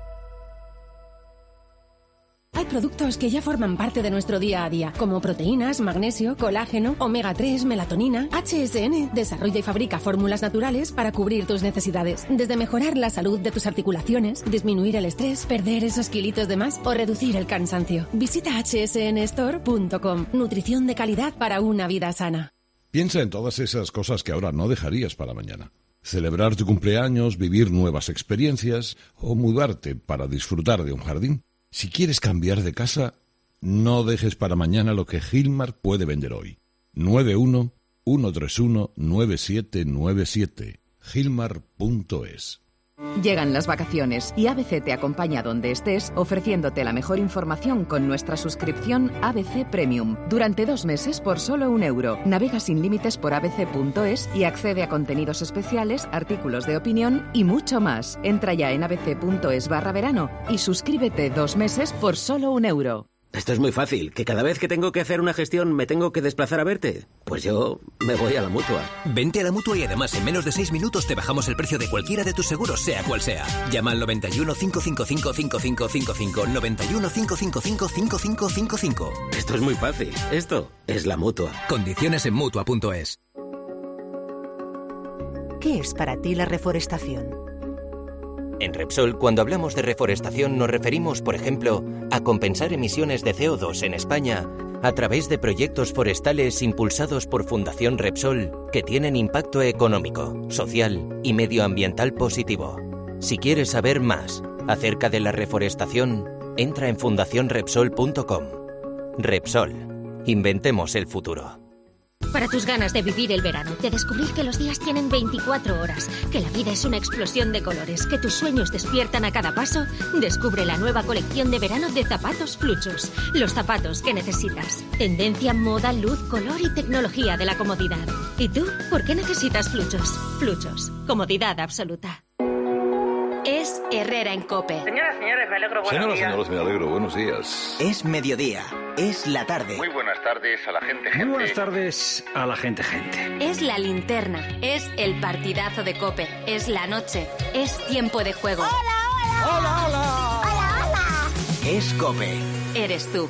Hay productos que ya forman parte de nuestro día a día, como proteínas, magnesio, colágeno, omega tres, melatonina. H S N desarrolla y fabrica fórmulas naturales para cubrir tus necesidades. Desde mejorar la salud de tus articulaciones, disminuir el estrés, perder esos kilitos de más o reducir el cansancio. Visita hache ese ene store punto com. Nutrición de calidad para una vida sana. Piensa en todas esas cosas que ahora no dejarías para mañana. Celebrar tu cumpleaños, vivir nuevas experiencias o mudarte para disfrutar de un jardín. Si quieres cambiar de casa, no dejes para mañana lo que Gilmar puede vender hoy. nueve uno uno tres uno nueve siete nueve siete. Gilmar punto es. Llegan las vacaciones y A B C te acompaña donde estés, ofreciéndote la mejor información con nuestra suscripción A B C Premium. Durante dos meses por solo un euro. Navega sin límites por a b c punto es y accede a contenidos especiales, artículos de opinión y mucho más. Entra ya en abc.es barra verano y suscríbete dos meses por solo un euro. Esto es muy fácil, que cada vez que tengo que hacer una gestión me tengo que desplazar a verte. Pues yo me voy a la Mutua. Vente a la Mutua y además en menos de seis minutos te bajamos el precio de cualquiera de tus seguros, sea cual sea. Llama al noventa y uno, cinco cinco cinco, cinco cinco cinco cinco, noventa y uno, cinco cinco cinco, cinco cinco cinco cinco. Esto es muy fácil, esto es la Mutua. Condiciones en Mutua punto es. ¿Qué es para ti la reforestación? En Repsol, cuando hablamos de reforestación, nos referimos, por ejemplo, a compensar emisiones de ce o dos en España a través de proyectos forestales impulsados por Fundación Repsol que tienen impacto económico, social y medioambiental positivo. Si quieres saber más acerca de la reforestación, entra en fundación repsol punto com. Repsol. Inventemos el futuro. Para tus ganas de vivir el verano, de descubrir que los días tienen veinticuatro horas, que la vida es una explosión de colores, que tus sueños despiertan a cada paso, descubre la nueva colección de verano de zapatos Fluchos. Los zapatos que necesitas. Tendencia, moda, luz, color y tecnología de la comodidad. ¿Y tú? ¿Por qué necesitas Fluchos? Fluchos. Comodidad absoluta. Es Herrera en COPE. Señoras, señores, me alegro, buenos Señoras, días. señores, me alegro, buenos días. Es mediodía, es la tarde. Muy buenas tardes a la gente, gente. Muy buenas tardes a la gente, gente. Es la linterna, es el partidazo de COPE, es la noche, es tiempo de juego. ¡Hola, hola! ¡Hola, hola! ¡Hola, hola! Es COPE. Eres tú.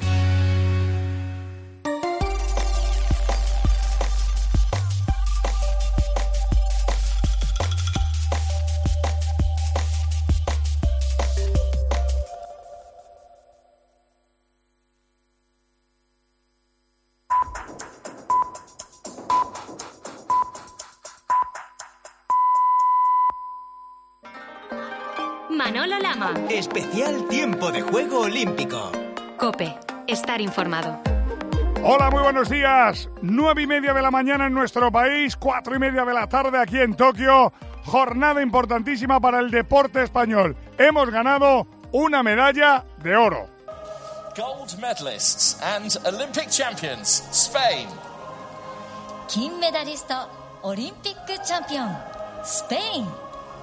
Manolo Lama. Especial tiempo de juego olímpico. COPE. Estar informado. Hola, muy buenos días. Nueve y media de la mañana en nuestro país, cuatro y media de la tarde aquí en Tokio. Jornada importantísima para el deporte español. Hemos ganado una medalla de oro. Gold medalists and Olympic champions, Spain. 金メダリスト、オリンピックチャンピオン、スペイン。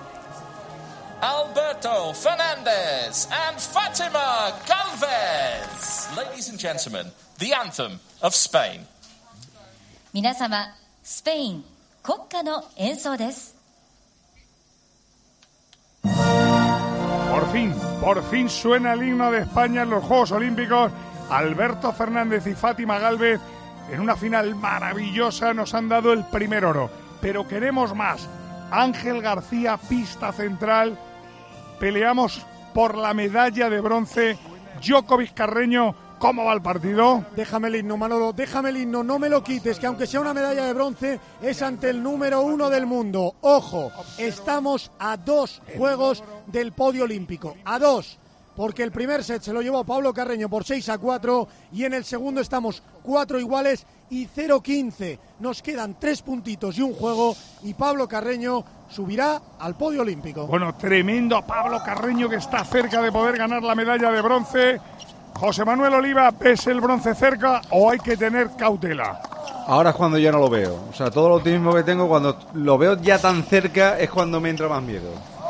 Alberto Fernandez and Fatima Galvez. Ladies and gentlemen, the anthem of Spain. 皆様、スペイン国歌の演奏です。 Por por fin, por fin suena el himno de España en los Juegos Olímpicos. Alberto Fernández y Fátima Gálvez en una final maravillosa nos han dado el primer oro. Pero queremos más. Ángel García, pista central. Peleamos por la medalla de bronce. Djokovic Carreño, ¿cómo va el partido? Déjame el himno, Manolo, déjame el himno, no me lo quites, que aunque sea una medalla de bronce, es ante el número uno del mundo. Ojo, estamos a dos juegos del podio olímpico, a dos, porque el primer set se lo llevó Pablo Carreño por seis a cuatro y en el segundo estamos cuatro iguales y cero quince. Nos quedan tres puntitos y un juego y Pablo Carreño subirá al podio olímpico. Bueno, tremendo Pablo Carreño, que está cerca de poder ganar la medalla de bronce. José Manuel Oliva, ¿ves el bronce cerca o hay que tener cautela? Ahora es cuando ya no lo veo. O sea, todo el optimismo que tengo, cuando lo veo ya tan cerca, es cuando me entra más miedo.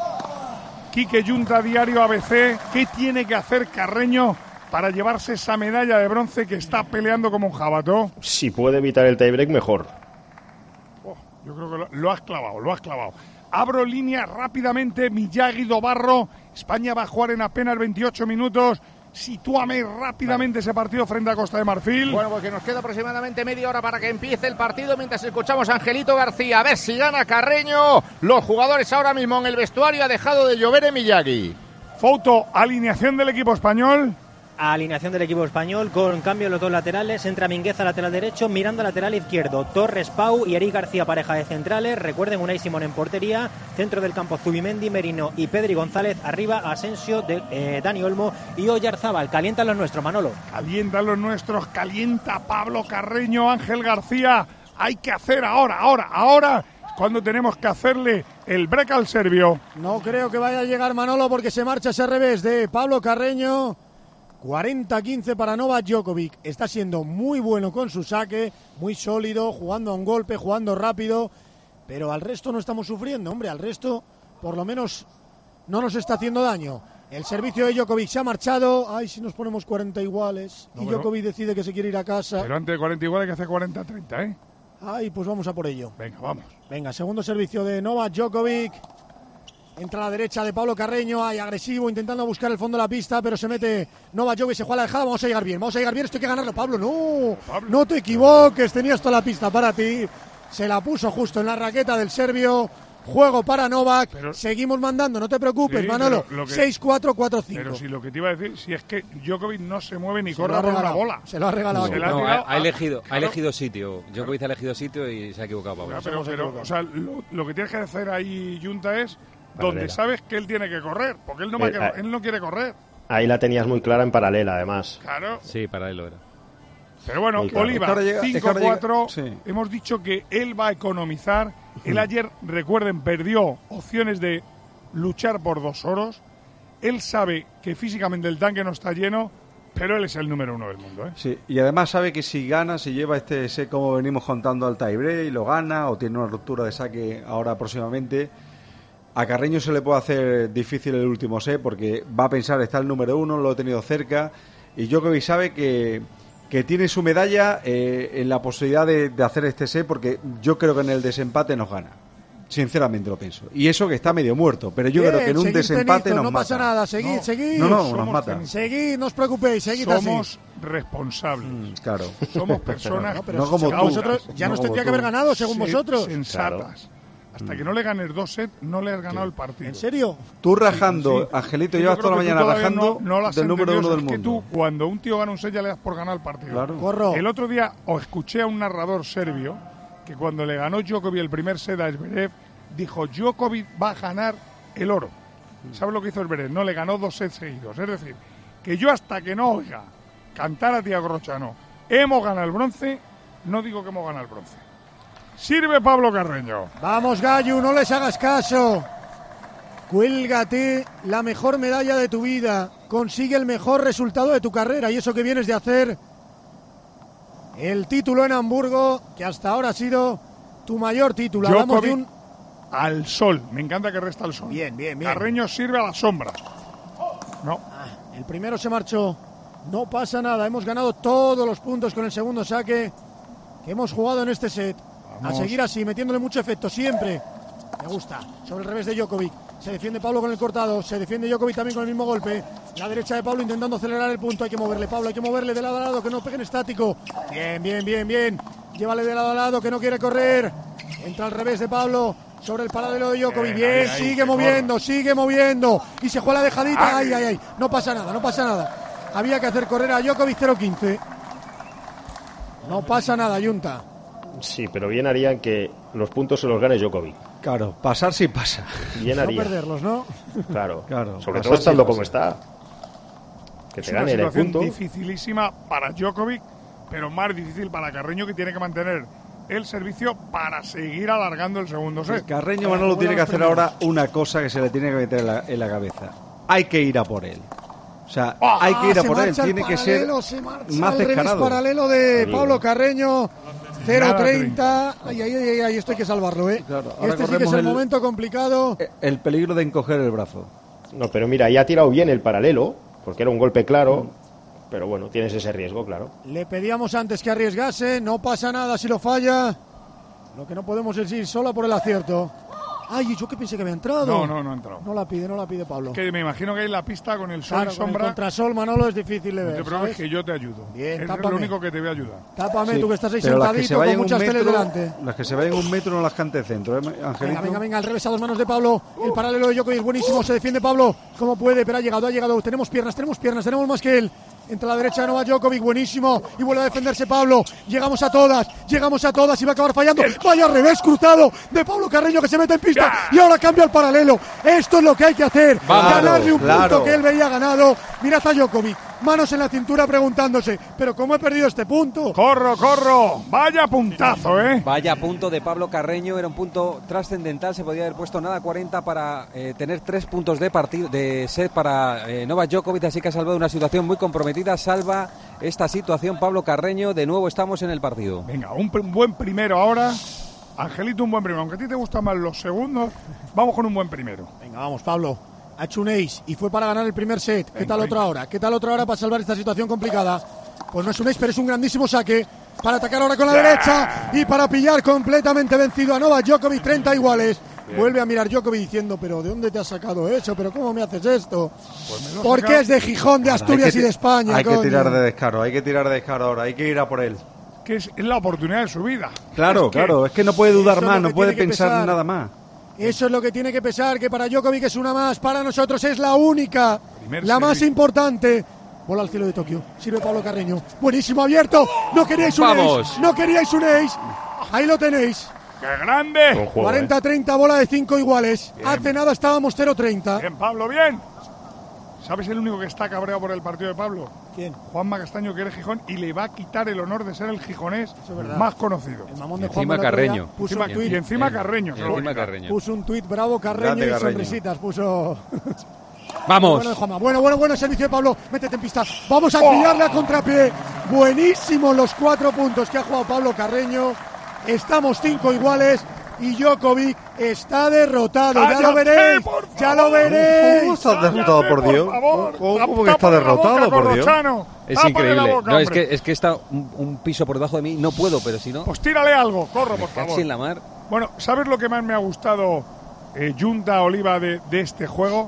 Quique Yunta, Diario A B C, ¿qué tiene que hacer Carreño para llevarse esa medalla de bronce que está peleando como un jabato? Si puede evitar el tiebreak, mejor. Oh, yo creo que lo, lo has clavado, lo has clavado. Abro línea rápidamente, Miyagi Dobarro. España va a jugar en apenas veintiocho minutos. Sitúame rápidamente ese partido frente a Costa de Marfil. Bueno, porque nos queda aproximadamente media hora para que empiece el partido mientras escuchamos a Angelito García. A ver si gana Carreño. Los jugadores ahora mismo en el vestuario, ha dejado de llover en Miyagi. Foto, alineación del equipo español. Alineación del equipo español con cambio en los dos laterales. Entra Mingueza lateral derecho, Miranda lateral izquierdo, Torres, Pau y Eric García pareja de centrales. Recuerden, Unai Simón en portería. Centro del campo, Zubimendi, Merino y Pedri González. Arriba, Asensio, de, eh, Dani Olmo y Oyarzábal. Calientan los nuestros, Manolo. Calientan los nuestros, calienta Pablo Carreño, Ángel García. Hay que hacer ahora, ahora, ahora, cuando tenemos que hacerle el break al serbio. No creo que vaya a llegar, Manolo, porque se marcha ese revés de Pablo Carreño. cuarenta a quince para Novak Djokovic. Está siendo muy bueno con su saque, muy sólido, jugando a un golpe, jugando rápido, pero al resto no estamos sufriendo, hombre, al resto por lo menos no nos está haciendo daño. El servicio de Djokovic se ha marchado. Ay, si nos ponemos cuarenta iguales no, y Djokovic decide que se quiere ir a casa. Pero antes de cuarenta iguales hay que hacer cuarenta a treinta, ¿eh? Ay, pues vamos a por ello. Venga, vamos. Venga, segundo servicio de Novak Djokovic. Entra a la derecha de Pablo Carreño, ahí agresivo, intentando buscar el fondo de la pista, pero se mete Novak Djokovic, se juega la dejada. Vamos a llegar bien, vamos a llegar bien, esto hay que ganarlo, Pablo. No, Pablo. No te equivoques, tenías toda la pista para ti. Se la puso justo en la raqueta del serbio. Juego para Novak, pero, seguimos mandando, no te preocupes, sí, Manolo. seis cuatro cuatro cinco. Pero si lo que te iba a decir, si es que Djokovic no se mueve ni se corre por una bola. Se lo ha regalado. No, no, ha, ha, elegido, claro. ha elegido sitio. Djokovic ha elegido sitio y se ha equivocado, Pablo. Pero, pero, pero o sea, lo, lo que tienes que hacer ahí, Junta, es donde paralela. Sabes que él tiene que correr, porque él no, eh, él no quiere correr. Ahí la tenías muy clara en paralela, además. Claro. Sí, paralelo era. Pero bueno, claro. Oliva, cinco cuatro, sí. Hemos dicho que él va a economizar. Él ayer, recuerden, perdió opciones de luchar por dos oros. Él sabe que físicamente el tanque no está lleno, pero él es el número uno del mundo, ¿eh? Sí, y además sabe que si gana, si lleva este set como venimos contando al tiebreak y lo gana, o tiene una ruptura de saque ahora próximamente, a Carreño se le puede hacer difícil el último set porque va a pensar, está el número uno, lo he tenido cerca, y Djokovic sabe que... que tiene su medalla eh, en la posibilidad de, de hacer este set, porque yo creo que en el desempate nos gana. Sinceramente lo pienso. Y eso que está medio muerto, pero yo Bien, creo que en un desempate tenito, nos no mata. No pasa nada, seguid, no, seguid. No, no, nos mata. Tenito. Seguid, no os preocupéis, seguid Somos así. responsables. Mm, claro. Somos personas no, pero no como tú. Vosotros, ya no nos tendría tú. que haber ganado, según sí, vosotros. Sensatas. Claro. Hasta que no le ganes dos sets, no le has ganado sí. el partido. ¿En serio? Tú rajando, sí, sí. Angelito, llevas toda la mañana rajando no, no del número uno del mundo. Es que tú, cuando un tío gana un set, ya le das por ganar el partido. Claro. Corro. El otro día os escuché a un narrador serbio que cuando le ganó Djokovic el primer set a Zverev, dijo, Djokovic va a ganar el oro. ¿Sabes lo que hizo Zverev? No, le ganó dos sets seguidos. Es decir, que yo hasta que no oiga cantar a Tiago Rochano, hemos ganado el bronce, no digo que hemos ganado el bronce. Sirve Pablo Carreño. Vamos, Gallo, no les hagas caso. Cuélgate la mejor medalla de tu vida. Consigue el mejor resultado de tu carrera. Y eso que vienes de hacer, el título en Hamburgo, que hasta ahora ha sido tu mayor título. Hablamos de un... al sol. Me encanta que resta el sol. Bien, bien, bien. Carreño sirve a la sombra. No. Ah, el primero se marchó. No pasa nada. Hemos ganado todos los puntos con el segundo saque que hemos jugado en este set. Vamos. A seguir así, metiéndole mucho efecto siempre. Me gusta. Sobre el revés de Djokovic. Se defiende Pablo con el cortado, se defiende Djokovic también con el mismo golpe. La derecha de Pablo intentando acelerar el punto, hay que moverle, Pablo, hay que moverle de lado a lado, que no peguen estático. Bien, bien, bien, bien. Llévale de lado a lado, que no quiere correr. Entra al revés de Pablo, sobre el paralelo de Djokovic. Bien, bien, ahí, ahí, sigue moviendo, corre. sigue moviendo. Y se juega la dejadita, ay, ay, ay. No pasa nada, no pasa nada. Había que hacer correr a Djokovic cero quince. No pasa nada, Yunta. Sí, pero bien harían que los puntos se los gane Djokovic. Claro, pasar sí pasa. Bien haría. No perderlos, ¿no? Claro, claro. Sobre todo estando sí como está. Que es te gane el punto. Es una situación dificilísima para Djokovic, pero más difícil para Carreño, que tiene que mantener el servicio para seguir alargando el segundo set. El Carreño, Manolo, tiene que hacer ahora una cosa que se le tiene que meter en la, en la cabeza. Hay que ir a por él. O sea, oh, hay que ir a por él. Tiene que ser más descarado. Paralelo de Pablo Carreño. cero treinta. Ay, ay, ay, ay, esto hay que salvarlo, ¿eh? Claro, este sí que es el, el momento complicado. El peligro de encoger el brazo. No, pero mira, ya ha tirado bien el paralelo, porque era un golpe claro. Mm. Pero bueno, tienes ese riesgo, claro. Le pedíamos antes que arriesgase, no pasa nada si lo falla. Lo que no podemos es ir sola por el acierto. Ay, yo que pensé que había entrado. No, no, no ha entrado. No la pide, no la pide Pablo. Que me imagino que hay en la pista con el sol claro, y sombra. Con el contrasol, Manolo, es difícil de ver. No te preocupes, que yo te ayudo. Bien, es tápame. lo único que te voy a ayudar. Tápame, sí, tú que estás ahí sentadito con muchas metro, teles delante. Las que se vayan un metro no las cante el centro, ¿eh, Angelito? Venga, venga, venga, al revés a dos manos de Pablo. El paralelo de Djokovic, buenísimo, se defiende Pablo como puede, pero ha llegado, ha llegado. Tenemos piernas, tenemos piernas, tenemos más que él. Entre la derecha de Novak Djokovic, buenísimo. Y vuelve a defenderse Pablo. Llegamos a todas, llegamos a todas y va a acabar fallando. Vaya revés cruzado de Pablo Carreño que se mete en pista y ahora cambia el paralelo. Esto es lo que hay que hacer. Claro, ganarle un claro. punto que él veía ganado. Mirad a Djokovic, manos en la cintura preguntándose, pero ¿cómo he perdido este punto? Corro, corro. Vaya puntazo, ¿eh? Vaya punto de Pablo Carreño. Era un punto trascendental. Se podía haber puesto nada cuarenta para eh, tener tres puntos de partido de set para eh, Novak Djokovic. Así que ha salvado una situación muy comprometida. Salva esta situación Pablo Carreño. De nuevo estamos en el partido. Venga, un, un buen primero ahora. Angelito, un buen primero. Aunque a ti te gustan más los segundos, vamos con un buen primero. Venga, vamos, Pablo. Ha hecho un ace y fue para ganar el primer set. ¿Qué venga, tal otra hora? ¿Qué tal otra hora para salvar esta situación complicada? Pues no es un ace, pero es un grandísimo saque. Para atacar ahora con la yeah. derecha y para pillar completamente vencido a Novak Djokovic, treinta iguales. Bien. Vuelve a mirar Djokovic diciendo, pero ¿de dónde te has sacado eso? ¿Pero cómo me haces esto? Pues Porque es de Gijón, de Asturias ti- y de España. Hay coño. que tirar de descaro, hay que tirar de descaro ahora, hay que ir a por él. Que es la oportunidad de su vida. Claro, es que, claro, es que no puede dudar más, no puede pensar pesar. nada más. Eso es lo que tiene que pesar, que para Djokovic es una más, para nosotros es la única, Primer la más importante. Bola al cielo de Tokio, sirve Pablo Carreño. Buenísimo, abierto, no queríais un Vamos. ace, no queríais un ace. Ahí lo tenéis. ¡Qué grande! cuarenta treinta, bola de cinco iguales. Bien. Hace nada estábamos cero treinta. Bien, Pablo, bien. ¿Sabes el único que está cabreado por el partido de Pablo? ¿Quién? Juanma Castaño, que es Gijón, y le va a quitar el honor de ser el gijonés más conocido. El mamón de encima Carreño. Puso un tuit. Y encima Carreño. Y encima Carreño. Puso un tuit bravo Carreño Grande y Carreño. Sonrisitas. Puso... Vamos. Bueno, bueno, bueno, bueno, servicio de Pablo. Métete en pista. Vamos a oh. pillarle a contrapié. Buenísimos los cuatro puntos que ha jugado Pablo Carreño. Estamos cinco iguales. Y Djokovic está derrotado. ¡Cállate, ya lo veréis. Ya lo veréis. ¿Cómo está derrotado, por Dios? Por ¿Cómo, ¿Cómo que está derrotado, por Dios? Es Tápale increíble. Boca, no, es que, es que está un, un piso por debajo de mí. No puedo, pero si no. Pues tírale algo. Corro, por favor. En la mar. Bueno, ¿sabes lo que más me ha gustado, eh, Yunta Oliva, de, de este juego?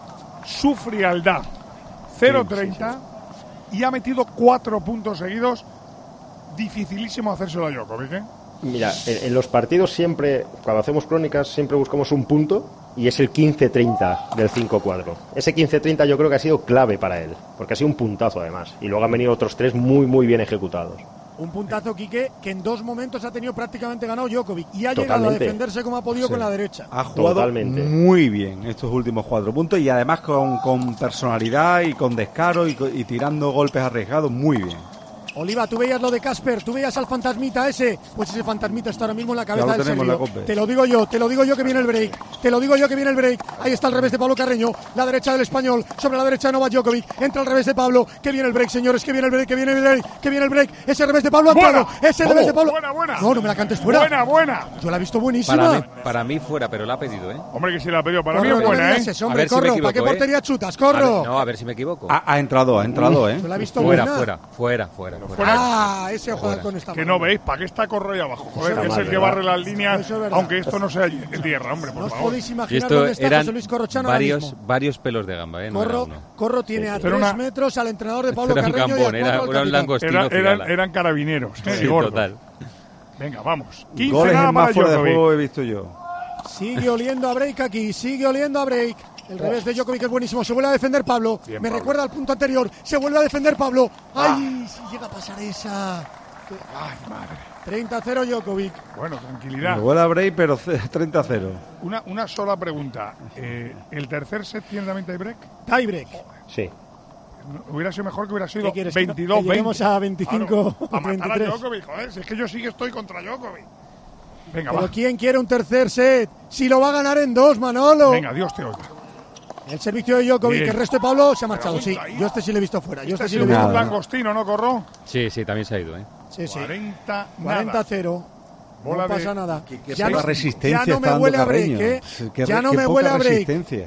Su frialdad. cero treinta sí, sí, sí. Y ha metido cuatro puntos seguidos. Dificilísimo hacérselo a Djokovic, ¿eh? Mira, en, en los partidos siempre, cuando hacemos crónicas, siempre buscamos un punto y es el quince treinta del cinco cuatro. Ese quince treinta yo creo que ha sido clave para él, porque ha sido un puntazo además. Y luego han venido otros tres muy, muy bien ejecutados. Un puntazo, Quique, que en dos momentos ha tenido prácticamente ganado Djokovic y ha Totalmente. llegado a defenderse como ha podido sí. con la derecha. Ha jugado Totalmente. muy bien estos últimos cuatro puntos y además con, con personalidad y con descaro y, y tirando golpes arriesgados muy bien. Oliva, tú veías lo de Casper, tú veías al fantasmita ese, pues ese fantasmita está ahora mismo en la cabeza del serio. Te lo digo yo, te lo digo yo que viene el break, te lo digo yo que viene el break. Ahí está al revés de Pablo Carreño, la derecha del español, sobre la derecha de Novak Djokovic, entra al revés de Pablo, que viene el break, señores, que viene el break, que viene el break, que viene el break, ese revés de Pablo ha entrado, ese revés de Pablo. Buena, buena. No, no me la cantes fuera. Buena, buena. Yo la he visto buenísima. Para mí, para mí fuera, pero la ha pedido, ¿eh? Hombre, que sí la ha pedido, para corro, mí es buena, ¿eh? Ese, hombre, corro, si equivoco, ¿para qué portería ¿eh? chutas? Corro. A ver, no, a ver si me equivoco. Ha, ha entrado, ha entrado, ¿eh? Yo la he visto fuera, buena. fuera, fuera, fuera. Pero fuera. Ah, ese ojo de halcón está Que mal. no veis, ¿para qué está Corro ahí abajo? Joder, Eso que es es el verdad. que barre las líneas, Eso es verdad. aunque esto no sea en tierra, hombre, por No os favor. podéis Y imaginar esto dónde está eran José Luis Corrochano ahora varios, mismo. varios pelos de gamba, ¿eh? No era Corro, uno. Corro tiene a Pero tres una- metros al entrenador de Esto Pablo era un Carreño campón, y a cuatro era- al era un capitán. langostino Era- eran, cigala. eran carabineros, eh, Sí, y gordos. total. Venga, vamos. quince Goles nada en más para fuera de Djokovic. juego he visto yo. Sigue oliendo a break aquí, sigue oliendo a break. El revés de Djokovic es buenísimo. Se vuelve a defender Pablo. Bien, Me Pablo. recuerda al punto anterior. Se vuelve a defender Pablo. ¡Ay! Si llega a pasar esa. Ay, madre. treinta a cero Djokovic. Bueno, tranquilidad. Me huele a break, pero ce- treinta a cero. Una, una sola pregunta. Eh, ¿El tercer set tiene también tiebreak? Tiebreak. Sí. No, hubiera sido mejor que hubiera sido ¿Qué quieres? Que no- veintidós que lleguemos veinte. a veinticinco Claro, a matar a veintitrés. Djokovic, joder. Si es que yo sí que estoy contra Djokovic. Venga, Pero va. ¿quién quiere un tercer set? Si lo va a ganar en dos, Manolo. Venga, Dios te oiga. El servicio de Djokovic. Bien. El resto de Pablo se ha marchado. Pero Sí, ahí. yo este sí le he visto fuera. Yo este Este sí ha le he sido visto un fuera. langostino, ¿no, Corro? Sí, sí, también se ha ido, ¿eh? Sí, sí. cuarenta, cuarenta a nada. cero. Bola No de- pasa nada. Que, que Ya poca no, resistencia ya no está me dando huele a break, Carreño. ¿eh? Qué Ya re- no qué me poca huele a break. resistencia.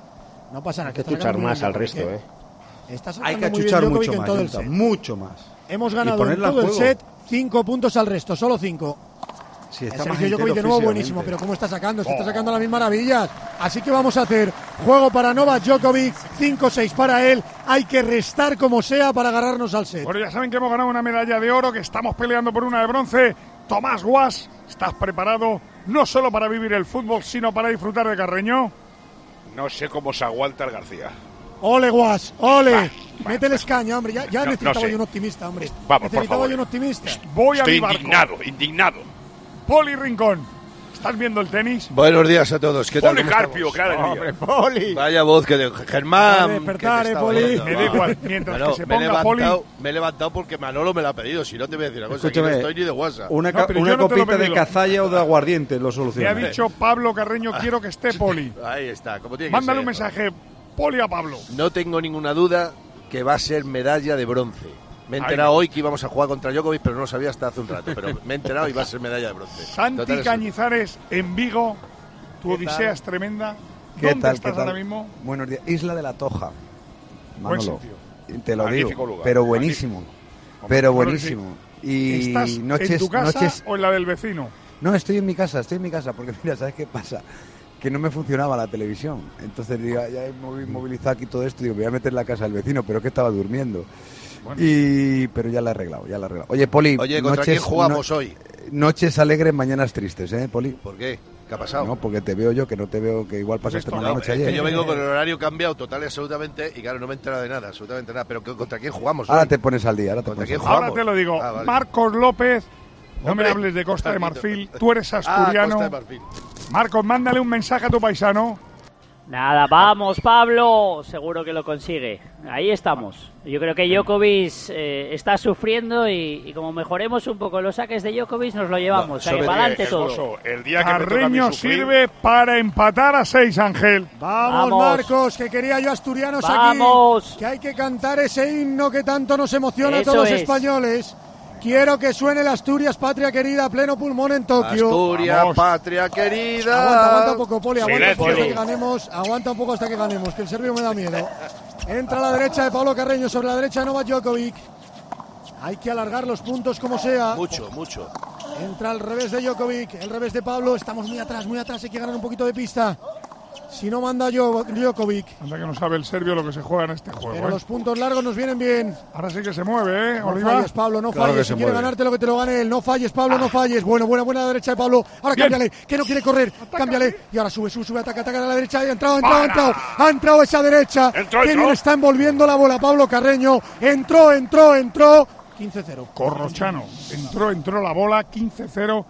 No pasa nada. Hay que está escuchar sacando muy más bien al Djokovic, resto, ¿eh? ¿eh? Está Hay sacando que muy bien escuchar Djokovic mucho en más, todo el Junta, set. mucho más. Hemos Y ganado en ponerla en todo el juego. set cinco puntos al resto, solo cinco. Sí, El está más servicio de Djokovic de entero nuevo físicamente. buenísimo, pero ¿cómo está sacando? Se está sacando las mil maravillas. Así que vamos a hacer juego para Novak Djokovic, cinco seis para él. Hay que restar como sea para agarrarnos al set. Bueno, ya saben que hemos ganado una medalla de oro, que estamos peleando por una de bronce. Tomás Guas, ¿estás preparado no solo para vivir el fútbol, sino para disfrutar de Carreño? No sé cómo se aguanta el García. Ole, Guas, ole. Mételes caña, hombre. Ya, ya No, no necesitaba sé. yo un optimista, hombre. Vamos, por necesitaba favor. yo un optimista. Voy a Estoy mi barco. indignado, indignado. Poli Rincón, ¿estás viendo el tenis? Buenos días a todos. ¿Qué tal? ¿Cómo Policarpio, estamos? qué alegría. Hombre, Poli. Vaya voz que de A Germán. despertar, que te eh, estaba Poli. oyendo, Me va. da igual, mientras Bueno, que se me he ponga Poli. levantado, me he levantado porque Manolo me lo ha pedido. Si no te voy a decir una cosa, que no Escúchame, estoy ni de WhatsApp. Una, No, ca- pero yo una no te lo he copita de pedido. cazalla o de aguardiente lo Me soluciona. ha dicho Pablo Carreño, quiero que esté Poli. Ahí está, como tiene que Mándale ser. un mensaje, Poli, a Pablo. No tengo ninguna duda que va a ser medalla de bronce. Me he Ay. enterado hoy que íbamos a jugar contra Djokovic, pero no lo sabía hasta hace un rato. Pero me he enterado y va a ser medalla de bronce. Santi Total, eso. Cañizares en Vigo, tu ¿Qué odisea tal? es tremenda. ¿Qué ¿Dónde tal? estás ¿Qué tal? ahora mismo? Buenos días. Isla de la Toja. Buen Manolo. sitio. Te lo Magnífico digo. lugar, Pero buenísimo. Hombre, Pero claro que sí. buenísimo. Y ¿Estás noches, en tu casa noches. o en la del vecino? No, estoy en mi casa, estoy en mi casa, porque mira, ¿sabes qué pasa? Que no me funcionaba la televisión. Entonces digo, ya he movi- movilizado aquí todo esto, digo, me voy a meter en la casa del vecino, pero que estaba durmiendo. Bueno. Y pero ya la he arreglado, ya la he arreglado. Oye, Poli, Oye, ¿contra quién jugamos no- hoy? Noches alegres, mañanas tristes, ¿eh, Poli? ¿Por qué? ¿Qué ha pasado? No, porque te veo yo, que no te veo, que igual pasaste No, por la noche es ayer. que yo vengo con el horario cambiado total y absolutamente, y claro, no me he enterado de nada, absolutamente nada. Pero ¿qué- ¿contra quién jugamos hoy? Ahora te pones al día, ahora te ¿Contra pones quién al día. jugamos? Ahora te lo digo. Ah, vale. Marcos López, no Hombre. me hables de Costa de Marfil, tú eres Ah, asturiano. Costa de Marfil. Marcos, mándale un mensaje a tu paisano. Nada, vamos Pablo, seguro que lo consigue. Ahí estamos. Yo creo que Djokovic eh, está sufriendo y, y como mejoremos un poco los saques de Djokovic nos lo llevamos. o sea, que para adelante todo. Hermoso, el día que me toca a mí Carreño sufrir, sirve para empatar a seis, Ángel. Vamos, Vamos. Marcos, que quería yo asturianos Vamos. aquí. Que hay que cantar ese himno que tanto nos emociona a Eso todos los es. españoles. Quiero que suene el Asturias, patria querida, a pleno pulmón en Tokio. Asturias, Vamos. patria querida. Aguanta, aguanta un poco, Poli, aguanta un poco hasta Silencio. que ganemos. Aguanta un poco hasta que ganemos, que el serbio me da miedo. Entra a la derecha de Pablo Carreño, sobre la derecha de Novak Djokovic. Hay que alargar los puntos como sea. Mucho, mucho. Entra al revés de Djokovic, el revés de Pablo. Estamos muy atrás, muy atrás, hay que ganar un poquito de pista. Si no manda Jo- Djokovic. Anda que no sabe el serbio lo que se juega en este juego. Pero ¿eh? los puntos largos nos vienen bien. Ahora sí que se mueve, ¿eh, No Oliva? falles, Pablo, no Claro falles. que Si se quiere mueve. ganarte lo que te lo gane él. No falles, Pablo, no falles. Bueno, buena, buena a la derecha de Pablo. Ahora Bien. cámbiale, que no quiere correr. Cámbiale. Y ahora sube, sube, sube, ataca, ataca a la derecha. Y ha entrado, ha entrado, ha entrado. Ha entrado esa derecha. Entró, Qué entró. bien está envolviendo la bola Pablo Carreño. Entró, entró, entró. quince cero. Corrochano. Entró, entró la bola, quince cero.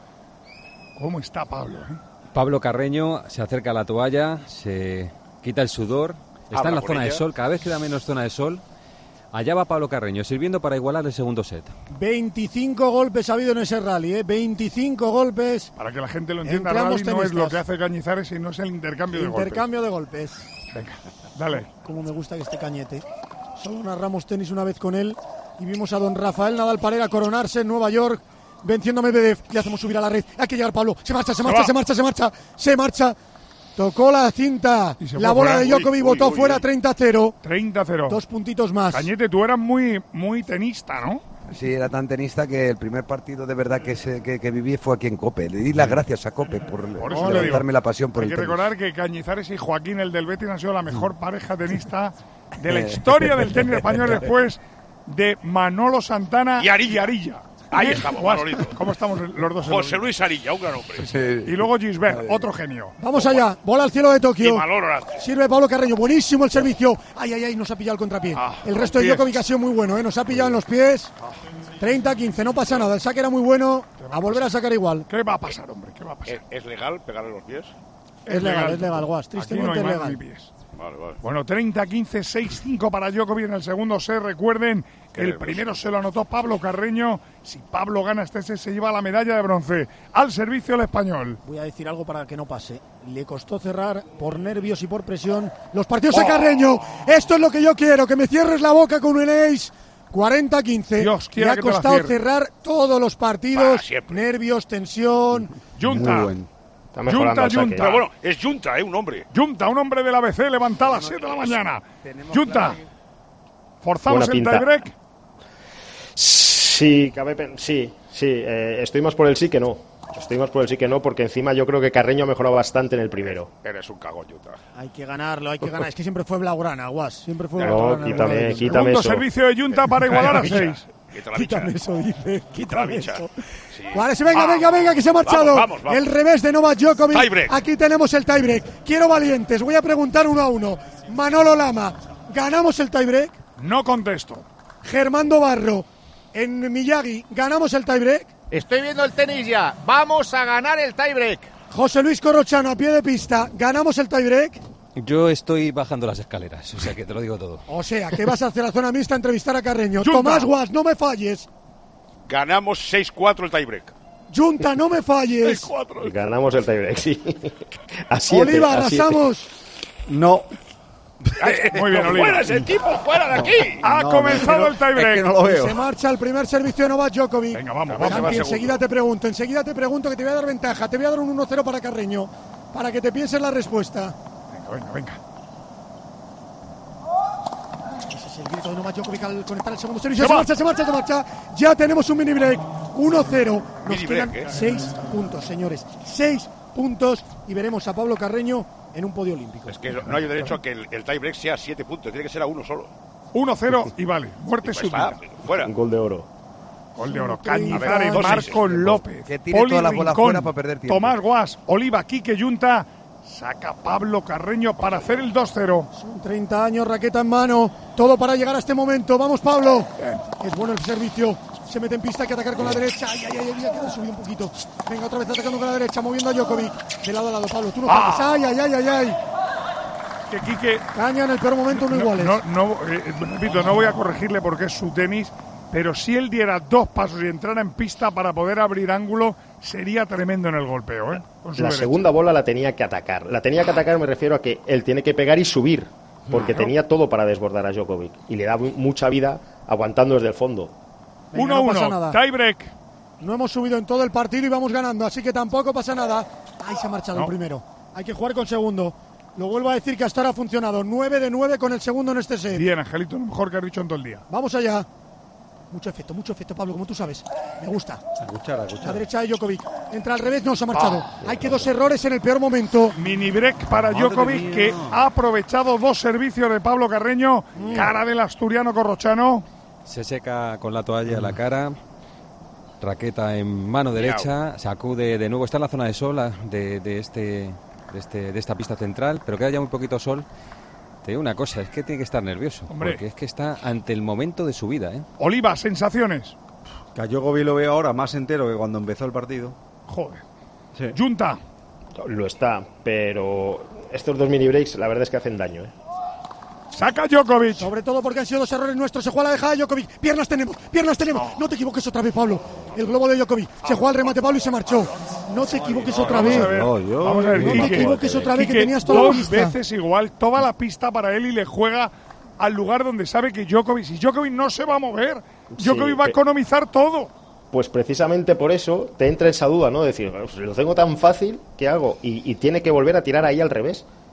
¿Cómo está Pablo? eh? Pablo Carreño se acerca a la toalla, se quita el sudor, está Habla en la con zona de ella. sol, cada vez queda menos zona de sol. Allá va Pablo Carreño, sirviendo para igualar el segundo set. veinticinco golpes ha habido en ese rally, ¿eh? veinticinco golpes. Para que la gente lo entienda, Entre rally ambos no es lo tenistas. que hace Cañizares y no es el intercambio de golpes. Intercambio de golpes. Venga, dale. Como me gusta que esté Cañete. Solo narramos tenis una vez con él y vimos a don Rafael Nadal Parera coronarse en Nueva York, venciendo a Medvedev. Le hacemos subir a la red. Hay que llegar Pablo. Se marcha, se marcha, va. se marcha, se marcha, se marcha. Tocó la cinta. Y se La fue bola fuera. de Djokovic Uy, botó uy, uy, fuera uy. treinta cero. treinta cero. Dos puntitos más. Cañete, tú eras muy, muy tenista, ¿no? Sí, era tan tenista que el primer partido de verdad que, se, que, que viví fue aquí en COPE. Le di las gracias a COPE por, por eso levantarme la pasión por Hay el que tenis. recordar que Cañizares y Joaquín, el del Betis, han sido la mejor pareja tenista de la historia del tenis español después de Manolo Santana y Arilla. Y Arilla. Ahí ¿Eh? estamos, Guas, Manolito. ¿Cómo estamos los dos? José Luis Arilla, un gran hombre. Sí. Y luego Gisbert, otro genio. Vamos allá, bola al cielo de Tokio. Y Maloro Horacio. Sirve Pablo Carreño, buenísimo el servicio. Ay, ay, ay, nos ha pillado el contrapié. Ah, el resto de pies. Djokovic ha sido muy bueno, ¿eh? Nos ha pillado en los pies. treinta a quince, no pasa nada. El saque era muy bueno. A volver a sacar igual. ¿Qué va a pasar, hombre? ¿Qué va a pasar? ¿Es, es legal pegarle los pies? Es, es legal, legal, es legal, Guas. Tristemente Aquí no hay es mano legal. ni pies. Vale, vale. Bueno, treinta a quince, seis cinco para Djokovic en el segundo set. Recuerden, el nervioso. primero se lo anotó Pablo Carreño. Si Pablo gana este set, se lleva la medalla de bronce. Al servicio el español. Voy a decir algo para que no pase. Le costó cerrar por nervios y por presión los partidos a Carreño. Esto es lo que yo quiero, que me cierres la boca con un ace. cuarenta a quince. Dios Le quiera ha que te la costado cierre. cerrar todos los partidos. Ah, siempre. Nervios, tensión. Junta. Muy bueno. Está mejorando Junta, el saque. Junta. Pero bueno, es Junta, ¿eh? Un hombre. Junta, un hombre del A B C, levanta a las siete de la mañana. Junta. ¿Forzamos Buena el pinta. tiebreak? Sí, cabe pen- sí, sí. eh, estoy más por el sí que no. Estoy más por el sí que no, porque encima yo creo que Carreño ha mejorado bastante en el primero. Eres un cagón, Junta. Hay que ganarlo, hay que ganar. Es que siempre fue Blaugrana, Guas. Siempre fue No, Blaugrana. quítame, el quítame Segundo eso. servicio de Junta para igualar a seis. Quita la bicha. Quítame eso, dice. Quítame bicha. eso. Sí. Vale, sí, venga, Ah. venga, venga, que se ha marchado. Vamos, vamos, vamos. El revés de Novak Djokovic. Tiebreak. Aquí tenemos el tiebreak. Quiero valientes. Voy a preguntar uno a uno. Manolo Lama, ¿ganamos el tiebreak? No contesto. Germando Barro, en Miyagi, ¿ganamos el tiebreak? Estoy viendo el tenis ya. Vamos a ganar el tiebreak. José Luis Corrochano, a pie de pista, ¿ganamos el tiebreak? Yo estoy bajando las escaleras, o sea que te lo digo todo. O sea, que vas hacia la zona mixta a entrevistar a Carreño. Junta. Tomás Guas, no me falles. Ganamos seis cuatro el tiebreak. Junta, no me falles. Y ganamos el tiebreak, sí. A siete, Oliva, a siete. arrasamos. No. Muy bien, Oliva. ¡Fuera ese tipo! ¡Fuera de aquí! Ha No, comenzado pero el tiebreak. es que no lo veo. Se marcha el primer servicio de Novak Djokovic. Venga, vamos, Vamos, vamos. Santi, segundo. enseguida te pregunto, enseguida te pregunto que te voy a dar ventaja. Te voy a dar un uno cero para Carreño, para que te pienses la respuesta. Venga, venga, venga. Ese es el grito de Novak Djokovic al conectar el segundo servicio. Se Se va. marcha, se marcha, se marcha. Ya tenemos un mini break. uno cero. Nos Mini quedan break, ¿eh? seis puntos, señores. seis puntos y veremos a Pablo Carreño en un podio olímpico. Es que no hay derecho a que el, el tiebreak sea siete puntos. Tiene que ser a uno solo. uno cero y vale. Muerte Pues súbita. está, fuera. Un gol de oro. Gol de oro. A ver, Cañizares, dos Marco seis. López, Que tire Poli todas las bolas Rincón, fuera para perder tiempo. Tomás Guas, Oliva, Quique Junta. Saca Pablo Carreño para hacer el dos cero. Son treinta años, raqueta en mano. Todo para llegar a este momento. Vamos, Pablo. Es bueno el servicio. Se mete en pista, hay que atacar con la derecha. Ay, ay, ay, ay, que subido un poquito. Venga, otra vez atacando con la derecha, moviendo a Djokovic. De lado a lado, Pablo. Tú no Ah. falles. Ay, ay, ay, ay, ay. Que Quique. Caña en el peor momento, no, No, iguales. no, no, eh, repito, no voy a corregirle porque es su tenis, pero si él diera dos pasos y entrara en pista para poder abrir ángulo, sería tremendo en el golpeo, ¿eh? Con su La derecha. segunda bola la tenía que atacar. La tenía que atacar, me refiero a que él tiene que pegar y subir, porque Claro. tenía todo para desbordar a Djokovic. Y le da mu- mucha vida aguantando desde el fondo. Venga, uno no uno, pasa nada. tiebreak. No hemos subido en todo el partido y vamos ganando, así que tampoco pasa nada. Ahí se ha marchado No. el primero. Hay que jugar con segundo. Lo vuelvo a decir que hasta ahora ha funcionado. nueve de nueve con el segundo en este set. Bien, Angelito, lo mejor que has dicho en todo el día. Vamos allá. Mucho efecto, mucho efecto, Pablo, como tú sabes. Me gusta. A cuchara, a La cuchara. derecha de Djokovic. Entra al revés, no se ha marchado. Ah, Hay que dos errores en el peor momento. Mini break para Madre Djokovic, mía. que ha aprovechado dos servicios de Pablo Carreño. Cara del asturiano Corrochano. Se seca con la toalla la cara, raqueta en mano derecha, sacude de nuevo, está en la zona de sol ah, de, de, este, de, este, de esta pista central, pero queda ya muy poquito sol. Te digo una cosa, es que tiene que estar nervioso, Hombre. porque es que está ante el momento de su vida, ¿eh? Oliva, sensaciones. Que a Djokovic lo veo ahora más entero que cuando empezó el partido. Joder. Sí. Junta. Lo está, pero estos dos mini breaks la verdad es que hacen daño, ¿eh? Saca Djokovic. Sobre todo porque han sido dos errores nuestros. Se juega la dejada de Djokovic. Piernas tenemos, piernas tenemos. No te equivoques otra vez, Pablo. El globo de Djokovic. Se juega el remate, Pablo, y se marchó. No te equivoques otra Vamos vez. a ver, No, yo- vamos a ver, No te Quique. equivoques otra vez, que Quique, tenías toda la dos pista. veces igual, toda la pista para él y le juega al lugar donde sabe que Djokovic, si Djokovic no se va a mover, Djokovic Sí, va a pe- economizar todo. Pues precisamente por eso te entra esa duda, ¿no? Decir, "Pues lo tengo tan fácil, ¿qué hago?" Y, y tiene que volver a tirar ahí al revés.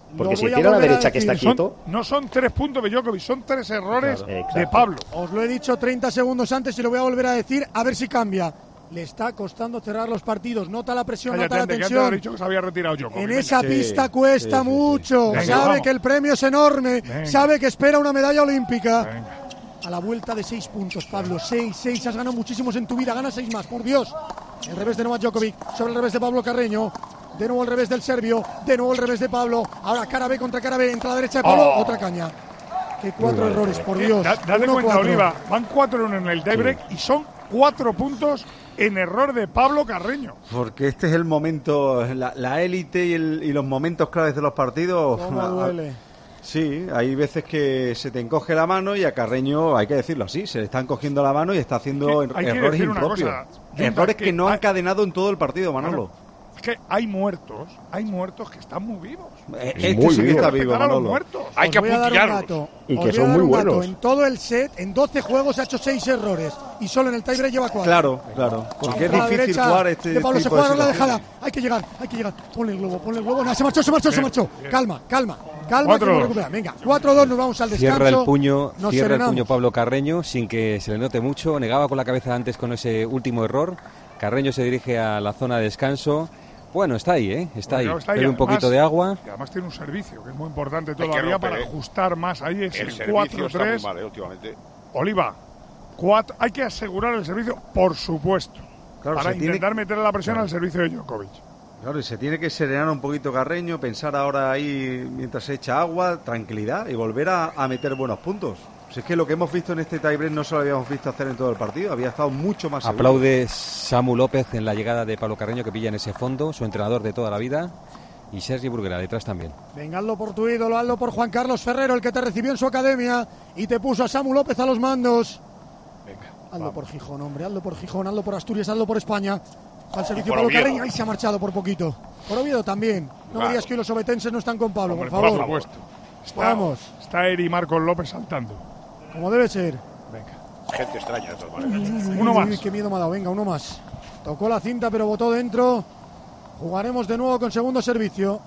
Porque si tira a la derecha que está quieto... Son, no son tres puntos de Djokovic, son tres errores claro, de Pablo. Os lo he dicho treinta segundos antes y lo voy a volver a decir, a ver si cambia. Le está costando cerrar los partidos, nota la presión, Cállate, nota la antes, tensión. Que dicho que se había retirado Djokovic. En esa sí, pista cuesta sí, sí, mucho, sí. Venga, sabe vamos. que el premio es enorme, Venga. sabe que espera una medalla olímpica. Venga. A la vuelta de seis puntos, Pablo, seis, seis, has ganado muchísimos en tu vida, gana seis más, por Dios. El revés de Novak Djokovic, sobre el revés de Pablo Carreño, de nuevo el revés del serbio, de nuevo el revés de Pablo, ahora cara B contra cara B, entra a la derecha de Pablo, oh. otra caña. Qué cuatro Uy, errores, por Dios. Da, date Uno, cuenta, cuatro. Oliva, van cuatro uno en el tiebreak sí. y son cuatro puntos en error de Pablo Carreño. Porque este es el momento, la, la élite y, el, y los momentos claves de los partidos. ¿Cómo duele? Sí, hay veces que se te encoge la mano y a Carreño, hay que decirlo así, se le están cogiendo la mano y está haciendo er- errores impropios. Cosa, errores que, que no hay, ha encadenado en todo el partido, Manolo. Claro, es que hay muertos, hay muertos que están muy vivos. Eh, este muy sí que está vivo, Manolo. Hay que apuntillarlos. Y que son muy buenos. Dato. En todo el set, en doce juegos ha hecho seis errores y solo en el tiebreak lleva cuatro. Claro, claro. Porque es difícil jugar este de Pablo tipo se juega de la dejada. Hay que llegar, hay que llegar. Ponle el globo, ponle el globo. No, se marchó, se marchó, bien, se marchó. Bien. Calma, calma. Calma, que no recupera. Venga, cuatro dos, nos vamos al descanso. Cierra el puño, nos cierra serenamos. el puño Pablo Carreño sin que se le note mucho. Negaba con la cabeza antes con ese último error. Carreño se dirige a la zona de descanso. Bueno, está ahí, ¿eh? Está bueno, ahí. Bebe un poquito de agua. Y además tiene un servicio que es muy importante todavía para ajustar más. Ahí es el, el cuatro tres. Mal, eh, últimamente. Oliva, cuatro, hay que asegurar el servicio, por supuesto. Claro, para intentar tiene... meter la presión claro. al servicio de Djokovic. Claro, y se tiene que serenar un poquito Carreño, pensar ahora ahí mientras se echa agua, tranquilidad y volver a, a meter buenos puntos. Si es que lo que hemos visto en este tiebreak no se lo habíamos visto hacer en todo el partido, había estado mucho más seguro. Aplaude Samu López en la llegada de Pablo Carreño, que pilla en ese fondo, su entrenador de toda la vida, y Sergi Bruguera detrás también. Venga, hazlo por tu ídolo, hazlo por Juan Carlos Ferrero, el que te recibió en su academia y te puso a Samu López a los mandos. Venga, hazlo vamos. por Gijón, hombre, hazlo por Gijón, hazlo por Asturias, hazlo por España. Al servicio Pablo Oviedo. Carreño, ahí se ha marchado por poquito. Por Oviedo también. No claro. me digas que hoy los obetenses no están con Pablo, Hombre, por favor. Por supuesto. Está, Vamos. Está Eri Marcos López saltando. Como debe ser. Venga. Gente extraña de todas maneras. Uno más. Uy, qué miedo me ha dado. Venga, uno más. Tocó la cinta, pero botó dentro. Jugaremos de nuevo con segundo servicio.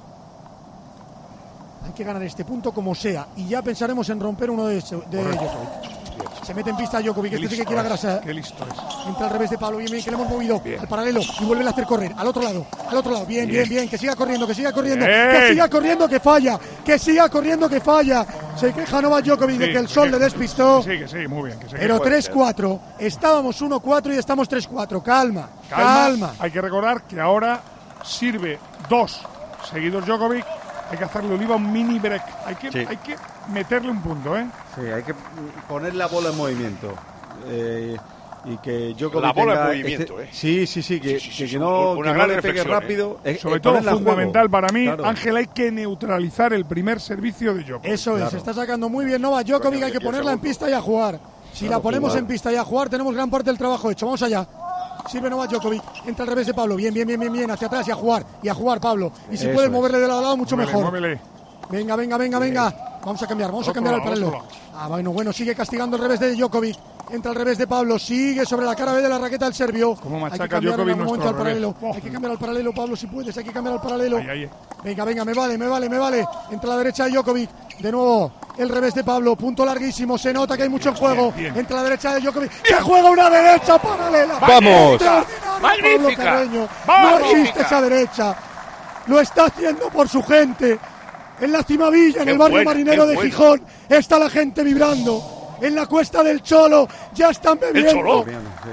Hay que ganar este punto como sea. Y ya pensaremos en romper uno de, de ellos. Se mete en pista Djokovic, este sí que quiere agrasar. Qué listo es. Entra al revés de Pablo, bien, bien, que le hemos movido bien. al paralelo y vuelve a hacer correr. Al otro lado, al otro lado, bien, bien, bien, bien, que siga corriendo, que siga corriendo, bien. que siga corriendo, que falla, que siga corriendo, que falla. Se queja Novak Djokovic sí, de que el sol que, le despistó. Sí, que sí, muy bien. Que sí, pero tres cuatro, estábamos uno cuatro y estamos tres cuatro. Calma, calma, calma. Hay que recordar que ahora sirve dos seguidos Djokovic. Hay que hacerle Oliva un mini break. Hay que, sí. hay que meterle un punto, ¿eh? Sí, hay que poner la bola en movimiento. Eh, y que Djokovic la bola tenga en movimiento, este, ¿eh? Sí, sí, sí, que, sí, sí, que, sí, que no, una que gran no le pegue rápido. ¿eh? Es, Sobre es todo fundamental para mí, claro. Ángel, hay que neutralizar el primer servicio de Djokovic. Eso claro. es, se está sacando muy bien Novak Djokovic, Coño, hay que ponerla en pista y a jugar. Si claro, la ponemos jugar. en pista y a jugar, tenemos gran parte del trabajo hecho. Vamos allá. Sirve Novak Djokovic, entra al revés de Pablo. Bien, bien, bien, bien, bien, hacia atrás y a jugar. Y a jugar, Pablo. Y si puedes moverle de lado a lado, mucho muévele, mejor. Muévele. Venga, venga, venga, venga. Vamos a cambiar, vamos a cambiar el paralelo. Ah, bueno, bueno, sigue castigando el revés de Djokovic. Entra al revés de Pablo, sigue sobre la cara B de la raqueta del serbio. ¿Cómo machaca hay que cambiar Djokovic en algún momento al paralelo. Oh. Hay que cambiar al paralelo, Pablo, si puedes. Hay que cambiar al paralelo. Ay, ay, ay. Venga, venga, me vale, me vale, me vale. Entra a la derecha de Djokovic. De nuevo, el revés de Pablo. Punto larguísimo. Se nota que hay mucho en juego. Bien, bien. Entra a la derecha de Djokovic. ¡Se juega una derecha paralela! ¡Vamos! ¡Magnífica! No existe esa derecha. Lo está haciendo por su gente. En la Cimavilla, en el barrio buena, marinero de Gijón, está la gente vibrando. En la cuesta del Cholo, ya están bebiendo.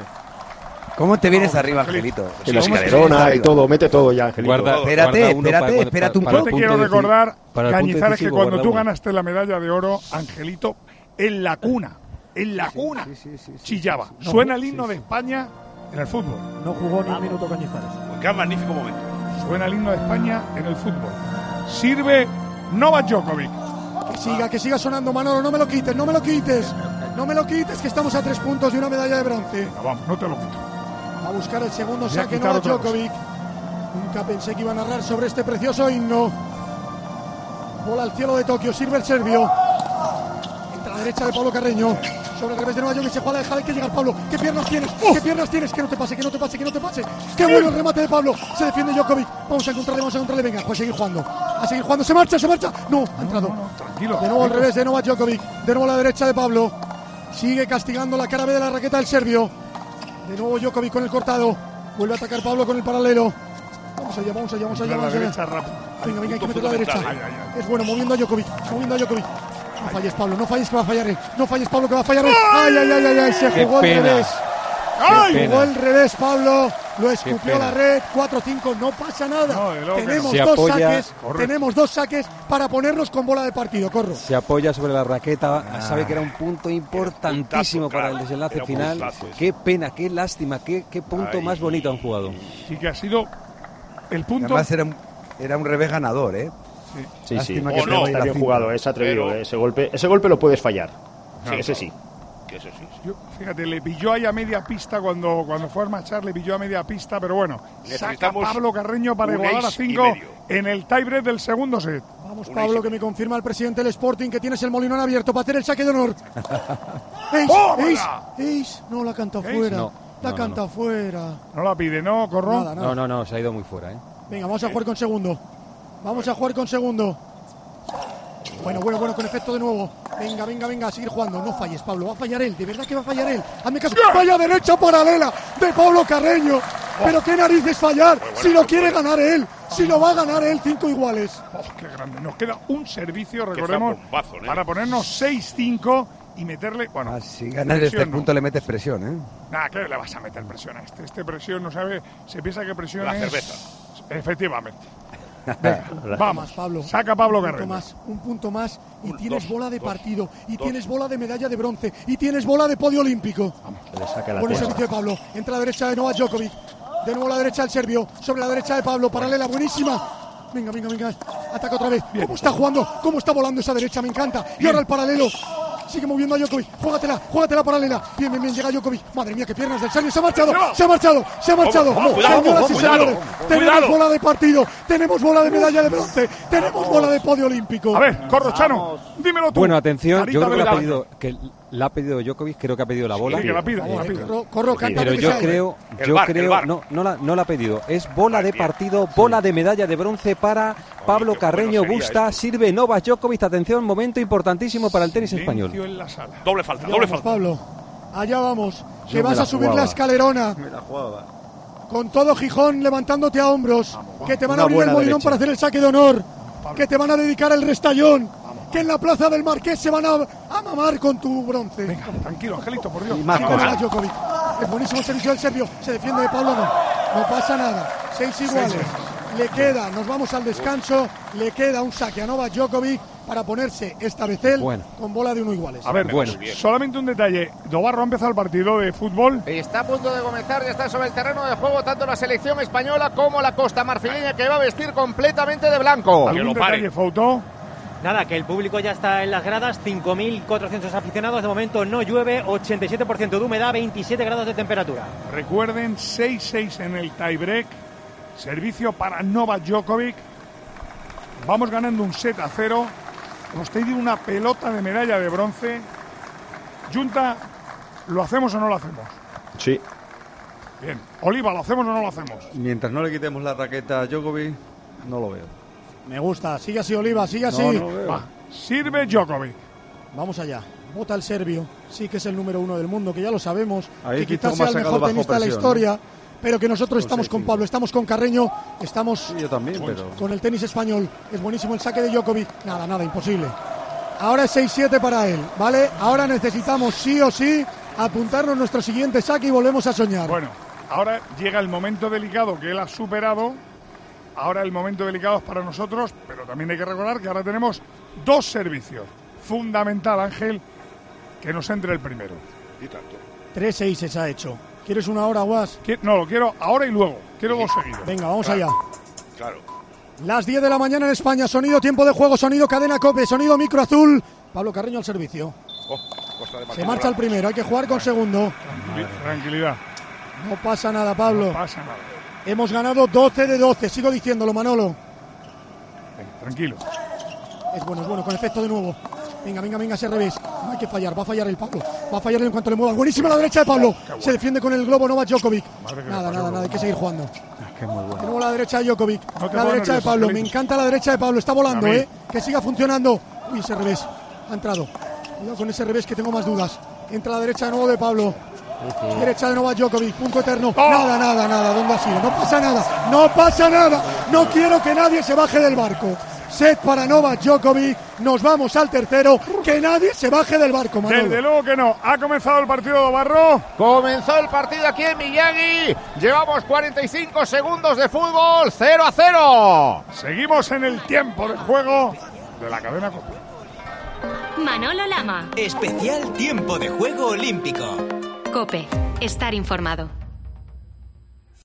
¿Cómo te vienes oh, arriba, Angelito? En la escalerona y todo, mete todo ya, Angelito. Guarda, espérate, guarda espérate, para, espérate un poco. poco. Yo te quiero recordar, Cañizares, que cuando tú uno. ganaste la medalla de oro, Angelito, en la cuna, en la cuna, sí, sí, sí, sí, chillaba. Sí, sí, sí. Suena el himno sí, sí. de España en el fútbol. No jugó ni un minuto Cañizares. Qué magnífico momento. Suena el himno de España en el fútbol. Sirve Novak Djokovic. Que siga, que siga sonando, Manolo, no me lo quites, no me lo quites. No me lo quites, que estamos a tres puntos de una medalla de bronce. Venga, vamos, no te lo quito. A buscar el segundo saque Novak Djokovic. Nunca pensé que iba a narrar sobre este precioso himno. Bola al cielo de Tokio, sirve el serbio. Entra a la derecha de Pablo Carreño. Sobre el revés de Novak Djokovic se juega, hay que llegar, Pablo. ¿Qué piernas tienes? ¡Oh! ¿Qué piernas tienes? Que no te pase, que no te pase, que no te pase. ¡Qué bueno el remate de Pablo! Se defiende Djokovic. Vamos a encontrarle, vamos a encontrarle. Venga, pues seguir jugando. A seguir jugando. Se marcha, se marcha. No, ha entrado. No, no, no, tranquilo. De nuevo tranquilo. al revés de Novak Djokovic. De nuevo a la derecha de Pablo. Sigue castigando la cara B de la raqueta del serbio. De nuevo Djokovic con el cortado. Vuelve a atacar Pablo con el paralelo. Vamos allá, vamos allá, vamos allá. Vamos allá. Derecha, rápido. Venga, venga, hay que meter la derecha. Ay, ay, ay. Es bueno, moviendo a Djokovic. Moviendo a Djokovic. No falles, Pablo, no falles que va a fallar él. No falles, Pablo, que va a fallar él. Ay, ay, ay, ay, ay. Se Qué jugó al pena. revés. ¡Ay! Jugó al revés, Pablo. Lo escupió pena. la red. cuatro cinco, no pasa nada. No, de loco. Tenemos Se dos apoya- saques. Correcto. Tenemos dos saques para ponernos con bola de partido. Corro. Se apoya sobre la raqueta, Ah. sabe que era un punto importantísimo puntazo, para el claro. desenlace Era un final. puntazo, sí. Qué pena, qué lástima, qué, qué punto Ay. más bonito han jugado. Sí que ha sido el punto. Además era un, era un revés ganador, ¿eh? Sí, sí. Lástima O que no, pegó ahí Está la bien cinta. jugado, es atrevido. Pero- eh, Ese golpe, ese golpe lo puedes fallar. Claro, Ese sí. Que eso sí. Yo, fíjate, le pilló ahí a media pista cuando, cuando fue a marchar, le pilló a media pista, pero bueno, saca Necesitamos Pablo Carreño para un igualar a ace y cinco medio. en el tiebreak del segundo set. Vamos, Un Pablo, ace. que me confirma el presidente del Sporting que tienes el molinón abierto para hacer el saque de honor. ¡Ace! ¡Tómala! ¡Ace! Ace. No, la canta Ace. fuera. No, la no, canta no. fuera. No la pide, ¿no, Corro? Nada, nada. No, no, no, se ha ido muy fuera, ¿eh? Venga, vamos a jugar con segundo. Vamos a jugar con segundo. Bueno, bueno, bueno, con efecto de nuevo. Venga, venga, venga, a seguir jugando. No falles, Pablo. Va a fallar él. De verdad que va a fallar él. Hazme caso. Vaya derecha paralela de Pablo Carreño. Pero qué narices fallar. Si lo quiere ganar él. Si lo va a ganar él, cinco iguales. Oh, qué grande. Nos queda un servicio, Que recordemos, sea bombazo, ¿eh? para ponernos seis cinco y meterle. Bueno, Ah, si ganas presión este no. punto le metes presión, ¿eh? Nada, ¿qué le vas a meter presión a este? Este presión no sabe, se piensa que presión La es... cerveza. Efectivamente. Venga, vamos, Más, Pablo. saca Pablo un punto Carreño. más, un punto más y Un, tienes dos, bola de dos, partido y dos. tienes bola de medalla de bronce y tienes bola de podio olímpico. Le saca la Buen testa. servicio de Pablo. Entra a la derecha de Novak Djokovic. De nuevo a la derecha del serbio. Sobre la derecha de Pablo. Paralela, buenísima. Venga, venga, venga. Ataca otra vez. ¿Cómo está jugando? ¿Cómo está volando esa derecha? Me encanta. Y ahora el paralelo. Sigue moviendo a Djokovic. Júgatela, júgatela paralela. Bien, bien, bien. Llega Djokovic. Madre mía, qué piernas del serbio. Se ha marchado. Se ha marchado. Se ha marchado. Vamos, cuidado, Señoras y vamos, señores. cuidado, Tenemos cuidado. bola de partido. Tenemos bola de medalla de bronce. Tenemos bola de podio olímpico. A ver, Corrochano, dímelo tú. Bueno, atención, Carita yo creo que, le ha Beltrán. pedido, que la ha pedido Djokovic, creo que ha pedido la bola. Sí, que la pida, que la pida. Corro, corro, canta Pero lo que yo sea. creo, El yo bar, el creo, bar. no, no la, no la ha pedido. Es bola de partido, bola de medalla de bronce para Pablo qué Carreño bueno sería Busta. Sirve Novak Djokovic. Atención, momento importantísimo para el tenis español. Silencio en la sala. Doble falta, Allá doble vamos, falta. Pablo. Allá vamos. Que Yo me vas la a subir jugaba. la escalerona. Me la jugaba. Con todo Gijón levantándote a hombros. Que te van Una a abrir el buena molinón derecha. para hacer el saque de honor. Que te van a dedicar el restallón. Que en la plaza del Marqués se van a, a mamar con tu bronce. Venga, tranquilo, Angelito, por Dios. Y más Sí, cosas. Novak Djokovic. Es buenísimo el servicio del serbio. Se defiende de Pablo. No, no pasa nada. Seis iguales. Le queda, nos vamos al descanso. Le queda un saque a Novak Djokovic para ponerse esta vez él Bueno. con bola de uno iguales. A ver, Bueno. solamente un detalle. Dobarro ha empezado el partido de fútbol. Está a punto de comenzar, ya está sobre el terreno de juego tanto la selección española como la costa marfileña, que va a vestir completamente de blanco. ¿Algún lo pare. detalle, Fouto? Nada, que el público ya está en las gradas, cinco mil cuatrocientos aficionados, de momento no llueve, ochenta y siete por ciento de humedad, veintisiete grados de temperatura. Recuerden, seis seis en el tiebreak. Servicio para Novak Djokovic. Vamos ganando un set a cero. Hemos tenido una pelota de medalla de bronce. Junta, ¿lo hacemos o no lo hacemos? Sí. Bien. Oliva, ¿lo hacemos o no lo hacemos? Mientras no le quitemos la raqueta a Djokovic, no lo veo. Me gusta. Sigue así, Oliva. Sigue así. No, no lo veo. Va. Sirve Djokovic. Vamos allá. Vota el serbio. Sí que es el número uno del mundo, que ya lo sabemos. Ahí que quizá quizás me ha sea el sacado mejor bajo tenista de la presión, historia. Pero que nosotros Con estamos seis con cinco. Pablo, estamos con Carreño, estamos Sí, yo también, pero... con el tenis español. Es buenísimo el saque de Djokovic. Nada, nada, imposible. Ahora es seis siete para él, ¿vale? Ahora necesitamos sí o sí apuntarnos nuestro siguiente saque y volvemos a soñar. Bueno, ahora llega el momento delicado que él ha superado. Ahora el momento delicado es para nosotros, pero también hay que recordar que ahora tenemos dos servicios. Fundamental, Ángel, que nos entre el primero. Y tanto. tres seis se ha hecho. ¿Quieres una hora, Guas? Que- No, lo quiero ahora y luego. Quiero dos seguidos. Venga, vamos Claro. allá. Claro. Las diez de la mañana en España, sonido tiempo de juego, sonido cadena cope, sonido micro azul. Pablo Carreño al servicio. Oh, Costa de Se Marfil, marcha el Blanco. primero, hay que jugar con segundo. Tranquilidad. No pasa nada, Pablo. No pasa nada. Hemos ganado doce de doce, sigo diciéndolo, Manolo. Venga, tranquilo. Es bueno, es bueno, con efecto de nuevo. Venga, venga, venga, ese revés. No hay que fallar, va a fallar el Pablo. Va a fallar en cuanto le mueva. Buenísima la derecha de Pablo. Se defiende con el globo Novak Djokovic. Madre que me Nada, pasó, nada, Globo. nada, hay que seguir jugando. que es muy bueno. Tenemos la derecha de Djokovic, No te la pongas derecha de nervioso, Pablo. Felipe. Me encanta la derecha de Pablo. Está volando, A mí. ¿eh? Que siga funcionando. Uy, ese revés. Ha entrado. Cuidado con ese revés que tengo más dudas. Entra la derecha de nuevo de Pablo. Derecha de Novak Djokovic, punto eterno. Oh. Nada, nada, nada. ¿Dónde ha sido? No pasa nada. No pasa nada. No quiero que nadie se baje del barco. Set para Novak Djokovic. Nos vamos al tercero. Que nadie se baje del barco, Manolo. Desde luego que no. Ha comenzado el partido, Barro. Comenzó el partido aquí en Miyagi. Llevamos cuarenta y cinco segundos de fútbol. cero a cero. Seguimos en el tiempo de juego de la cadena Cope. Manolo Lama. Especial tiempo de juego olímpico. Cope. Estar informado.